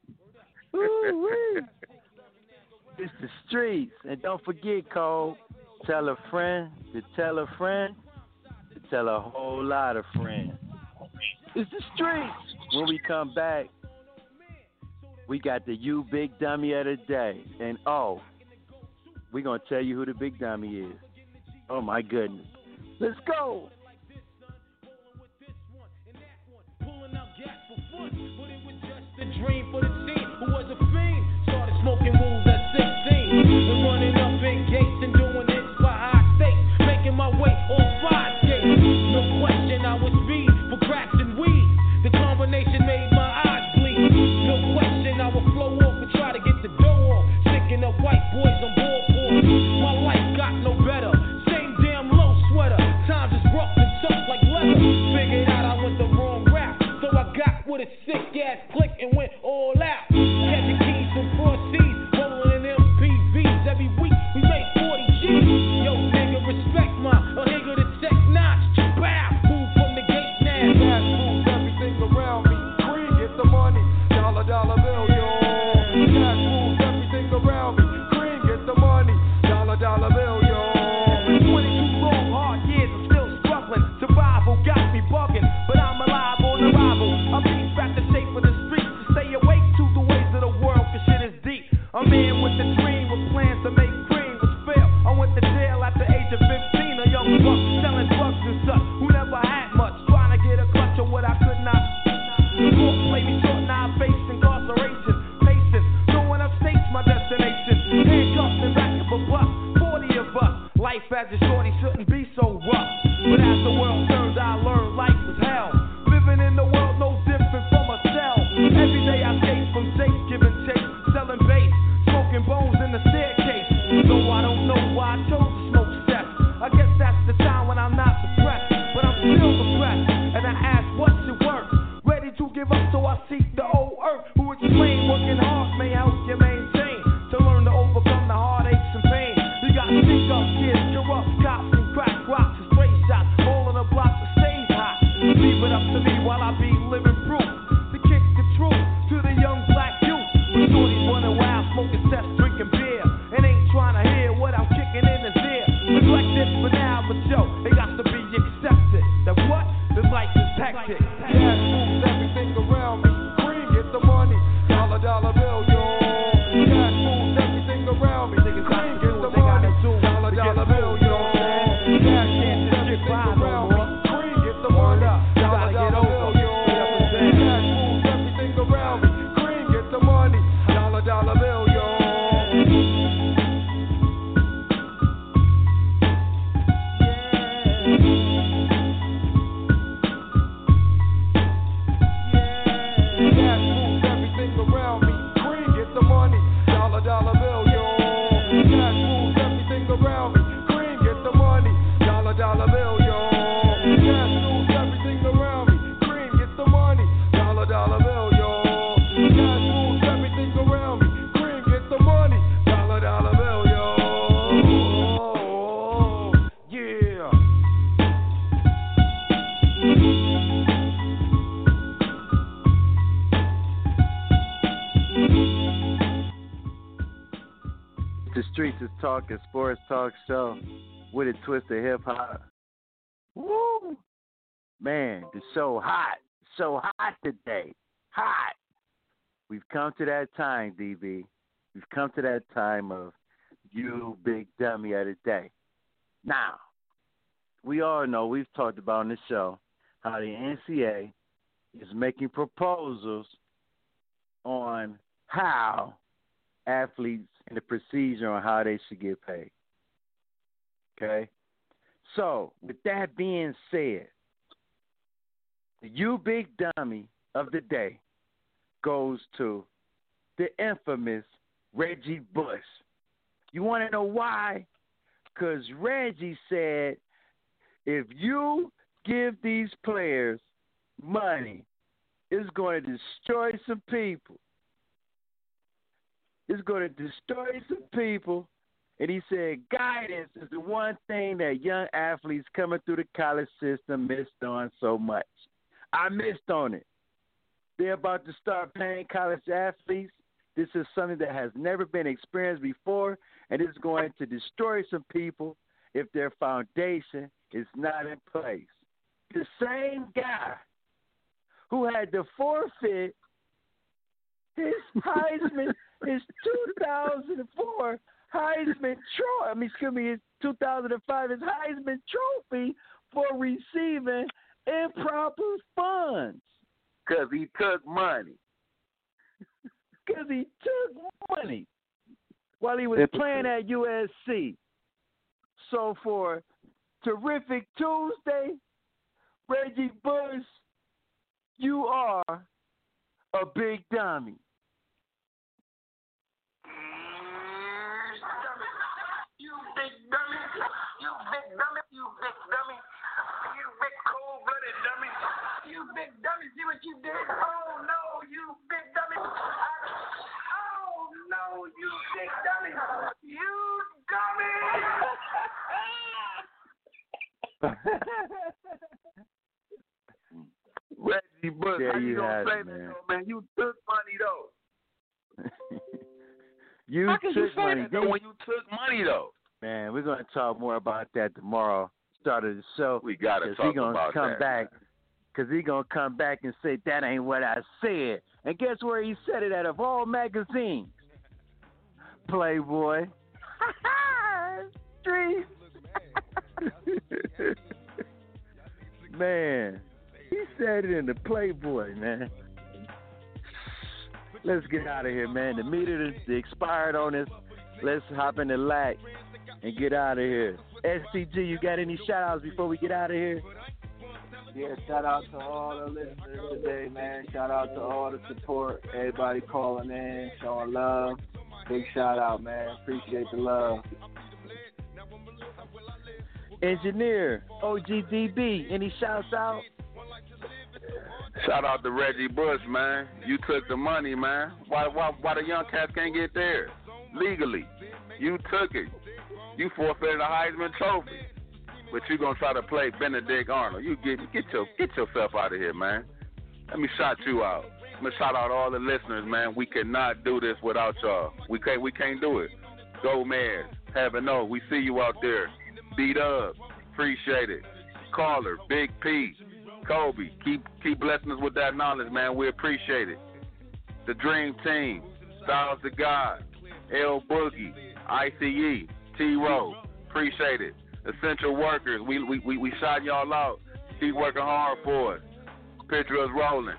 It's the streets. And don't forget, Cole, tell a friend to tell a friend to tell a whole lot of friends. It's the streets. When we come back, we got the You Big Dummy of the day. And, we're going to tell you who the big dummy is. Oh, my goodness. Let's go. Dream for the team who was a fiend. Started smoking rules at 16 and running up in gates and doing it by high stakes. Making my way on 5 skates. No question I was speed for cracks and weed. The combination made my eyes bleed. No question I would flow off and try to get the dough off. Sticking up white boys on board boards. My life got no better. Same damn low sweater. Times is rough and tough like leather. Figured out I went the wrong route. So I got with a sick ass click and went all out. Catching keys from 4Cs, rolling in MPVs. Every week we made 40 G's. Yo, nigga, respect my nigga to tech notch. Bow, move from the gate now. Cash moves everything around me. Green, get the money. Dollar bill, yo. Cash moves everything around me. Green, get the money. Dollar bill, yo. 22 long hard years, I'm still struggling. Survival got me bugging, but I'm alive on arrival. I beat back the shape of the streets to stay awake to the ways of the world, cause shit is deep. I'm in with the dream, with plans to make cream, was fail. I went to jail at the age of 15, a young buck selling drugs and such, who never had much, trying to get a clutch of what I could not. Court play me short, now I face incarceration. Patience, going upstate's my destination. Handcuffed and back of a buck, 40 of us. Life as a shorty shouldn't be so rough. But as the world turns, I learned life is hell. Living in the world no different from a cell. Every day I skate from Jake, giving chase, selling bass, smoking bones in the staircase. Though I don't know why I chose to smoke cess. I guess that's the time when I'm not depressed, but I'm still depressed. And I ask, what's it worth? Ready to give up, so I seek the old earth, who explain working hard may help you maintain, to learn to overcome the heartaches and pain. You got stick up kids, corrupt cops and crack rocks and stray shots, all in a block that stays hot. Leave it up to me while I be living proof to kick the truth to the young black youth. When shorties running wild, smoking cess, drinking beer, and ain't trying to hear what I'm kicking in his ear. Neglected for now, but yo, it got to be accepted. That what? This life is hectic. Cash moves everything around me. Green, get the money. Dollar bill, yo. Cash moves everything around me. Green, get the money. Dollar bill, yo. Cash moves everything around me. Green, get the money. Dollar bill, yo. Cash moves everything around me. Green, get the money. Dollar bill, yo. Dollar bill, yo. Cash moves everything around me. Green, get the money. Dollar bill, yo. Cash moves everything around me. Green, get the money. Dollar bill, yo. Cash moves everything around me. Green, get the money. Dollar bill, yo. Yeah. The Streets is Talking Sports Talk Show with a twist of hip hop. Woo! Man, the show hot. so hot today. Hot. We've come to that time, DB. We've come to that time of you big dummy of the day. Now, we all know, we've talked about on the show, how the NCAA is making proposals on how athletes and the procedure on how they should get paid. Okay? So, with that being said, the you big dummy of the day goes to the infamous Reggie Bush. You want to know why? Because Reggie said, if you give these players money, it's going to destroy some people. It's going to destroy some people. And he said guidance is the one thing that young athletes coming through the college system missed on so much. I missed on it. They're about to start paying college athletes. This is something that has never been experienced before, and it's going to destroy some people if their foundation is not in place. The same guy who had to forfeit his Heisman, his 2004 Heisman trophy, his 2005 his Heisman trophy for receiving improper funds. Because he took money. Because he took money while he was playing at USC. So for Terrific Tuesday, Reggie Bush, you are a big dummy. You big dummy. You big dummy. You big dummy. You big cold-blooded dummy. You big dummy. See what you did? Oh, no, you big dummy. Oh, no, you big dummy. You dummy. Reggie Bush, there how you gonna say it, that, though, man? You took money, though. You how can took you say money that, though, when you took money, though? Man, we're going to talk more about that tomorrow. Start of the show. We got to talk about that. Because he's going to come back and say, that ain't what I said. And guess where he said it at, of all magazines? Playboy. Streets. Man, he said it in the Playboy, man. Let's get out of here, man. The meter is expired on us. Let's hop in the lack and get out of here. STG, you got any shout-outs before we get out of here? Yeah, shout out to all the listeners today, man. Shout out to all the support, everybody calling in, showing love. Big shout out, man. Appreciate the love. Engineer, OGDB, any shouts out? Shout out to Reggie Bush, man. You took the money, man. Why the young cats can't get theirs? Legally. You took it. You forfeited a Heisman trophy. But you gonna try to play Benedict Arnold. You get yourself out of here, man. Let me shout you out. I'm gonna shout out all the listeners, man. We cannot do this without y'all. We can't do it. Go Mares, Heaven O, we see you out there. Beat up, appreciate it. Caller, Big P, Kobe, keep blessing us with that knowledge, man. We appreciate it. The Dream Team, Styles the God, L Boogie, ICE, T-Row, appreciate it. Essential workers, we shot y'all out. Keep working hard for us. Picture us rolling.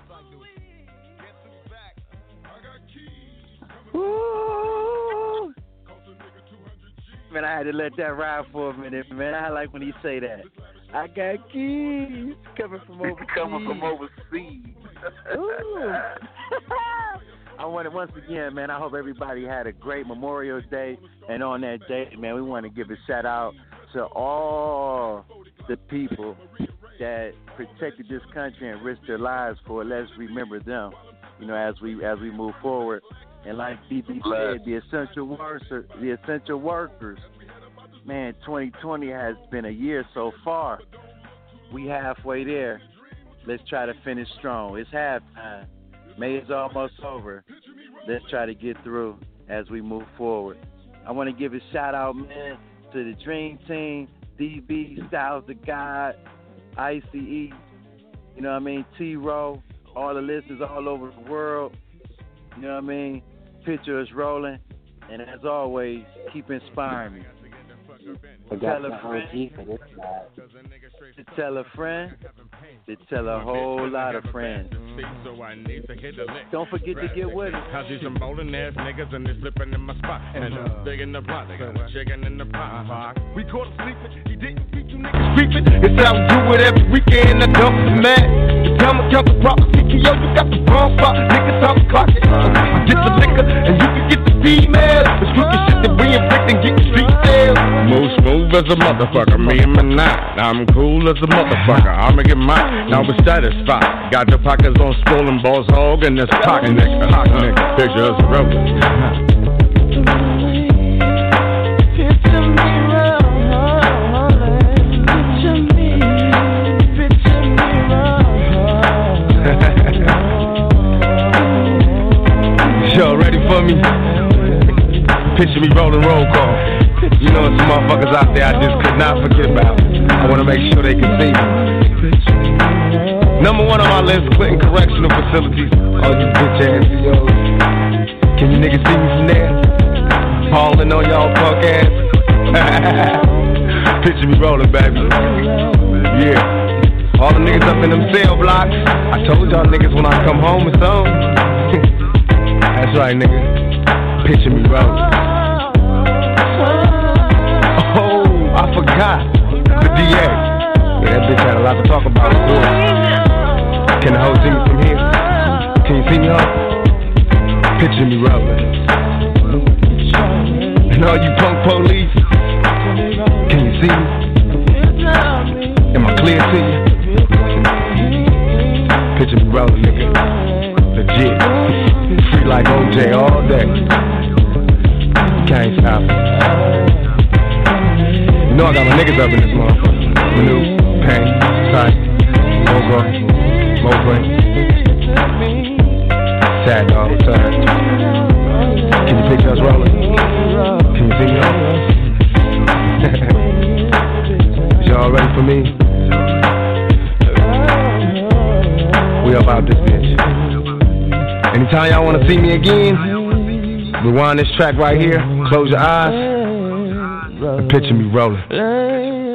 Woo! Man, I had to let that ride for a minute, man. I like when he say that. I got keys coming from overseas. Coming from overseas. Ooh. I want to, once again, man, I hope everybody had a great Memorial Day. And on that day, man, we want to give a shout out to all the people that protected this country and risked their lives for it. Let's remember them, as we move forward. And like DB said, the essential workers, man, 2020 has been a year so far. We halfway there. Let's try to finish strong. It's halftime. May is almost over. Let's try to get through as we move forward. I want to give a shout out, man, to the Dream Team, DB, Styles the God, ICE, You know what I mean? T-Row, all the listeners all over the world. You know what I mean? Picture is rolling. And as always, keep inspiring me. Tell a friend to tell a friend to tell a whole lot of friends. Don't forget to get with it. I see some bowling ass niggas and they slipping in my spot. And big in the pot, they got a chicken in the pot. We caught him sleeping, he didn't beat you niggas creeping. It's how we do it every weekend. I dump the man. The time I count the proper CKO, you got the wrong spot. Niggas on the clock. Get the liquor and you can get the female. It's wicked shit that we inflict and get the street sales. Smooth as a motherfucker, me and my nine. I'm cool as a motherfucker, I'ma get mine. Now we're satisfied. Got the pockets on swollen balls, hog, and this pocket nigga. Picture us rolling. Yo, ready for me? Picture me rolling roll call. You know, some motherfuckers out there I just could not forget about. I want to make sure they can see me. Number one on my list, Clinton Correctional Facilities. All you bitch ass CEOs. Can you niggas see me from there? Balling on y'all punk ass. Picture me rolling, baby. Yeah. All the niggas up in them cell blocks. I told y'all niggas when I come home it's on. That's right, nigga. Picture me rolling. Oh, I forgot the DA. Yeah, that bitch had a lot to talk about. Can the hoe see me from here? Can you see me, hoe? Picture me rolling. And all you punk police, can you see me? Am I clear to you? Picture me rolling, nigga. Legit. Free like OJ all day. Can't stop it. You know I got my niggas up in this motherfucker. Manu, Pain, Sight, Mogo, Mowbray. Sad dog, return. Can you picture us rolling? Can you see me? Y'all ready for me? We up out this bitch. Anytime y'all wanna see me again, rewind this track right here, close your eyes, and picture me rolling.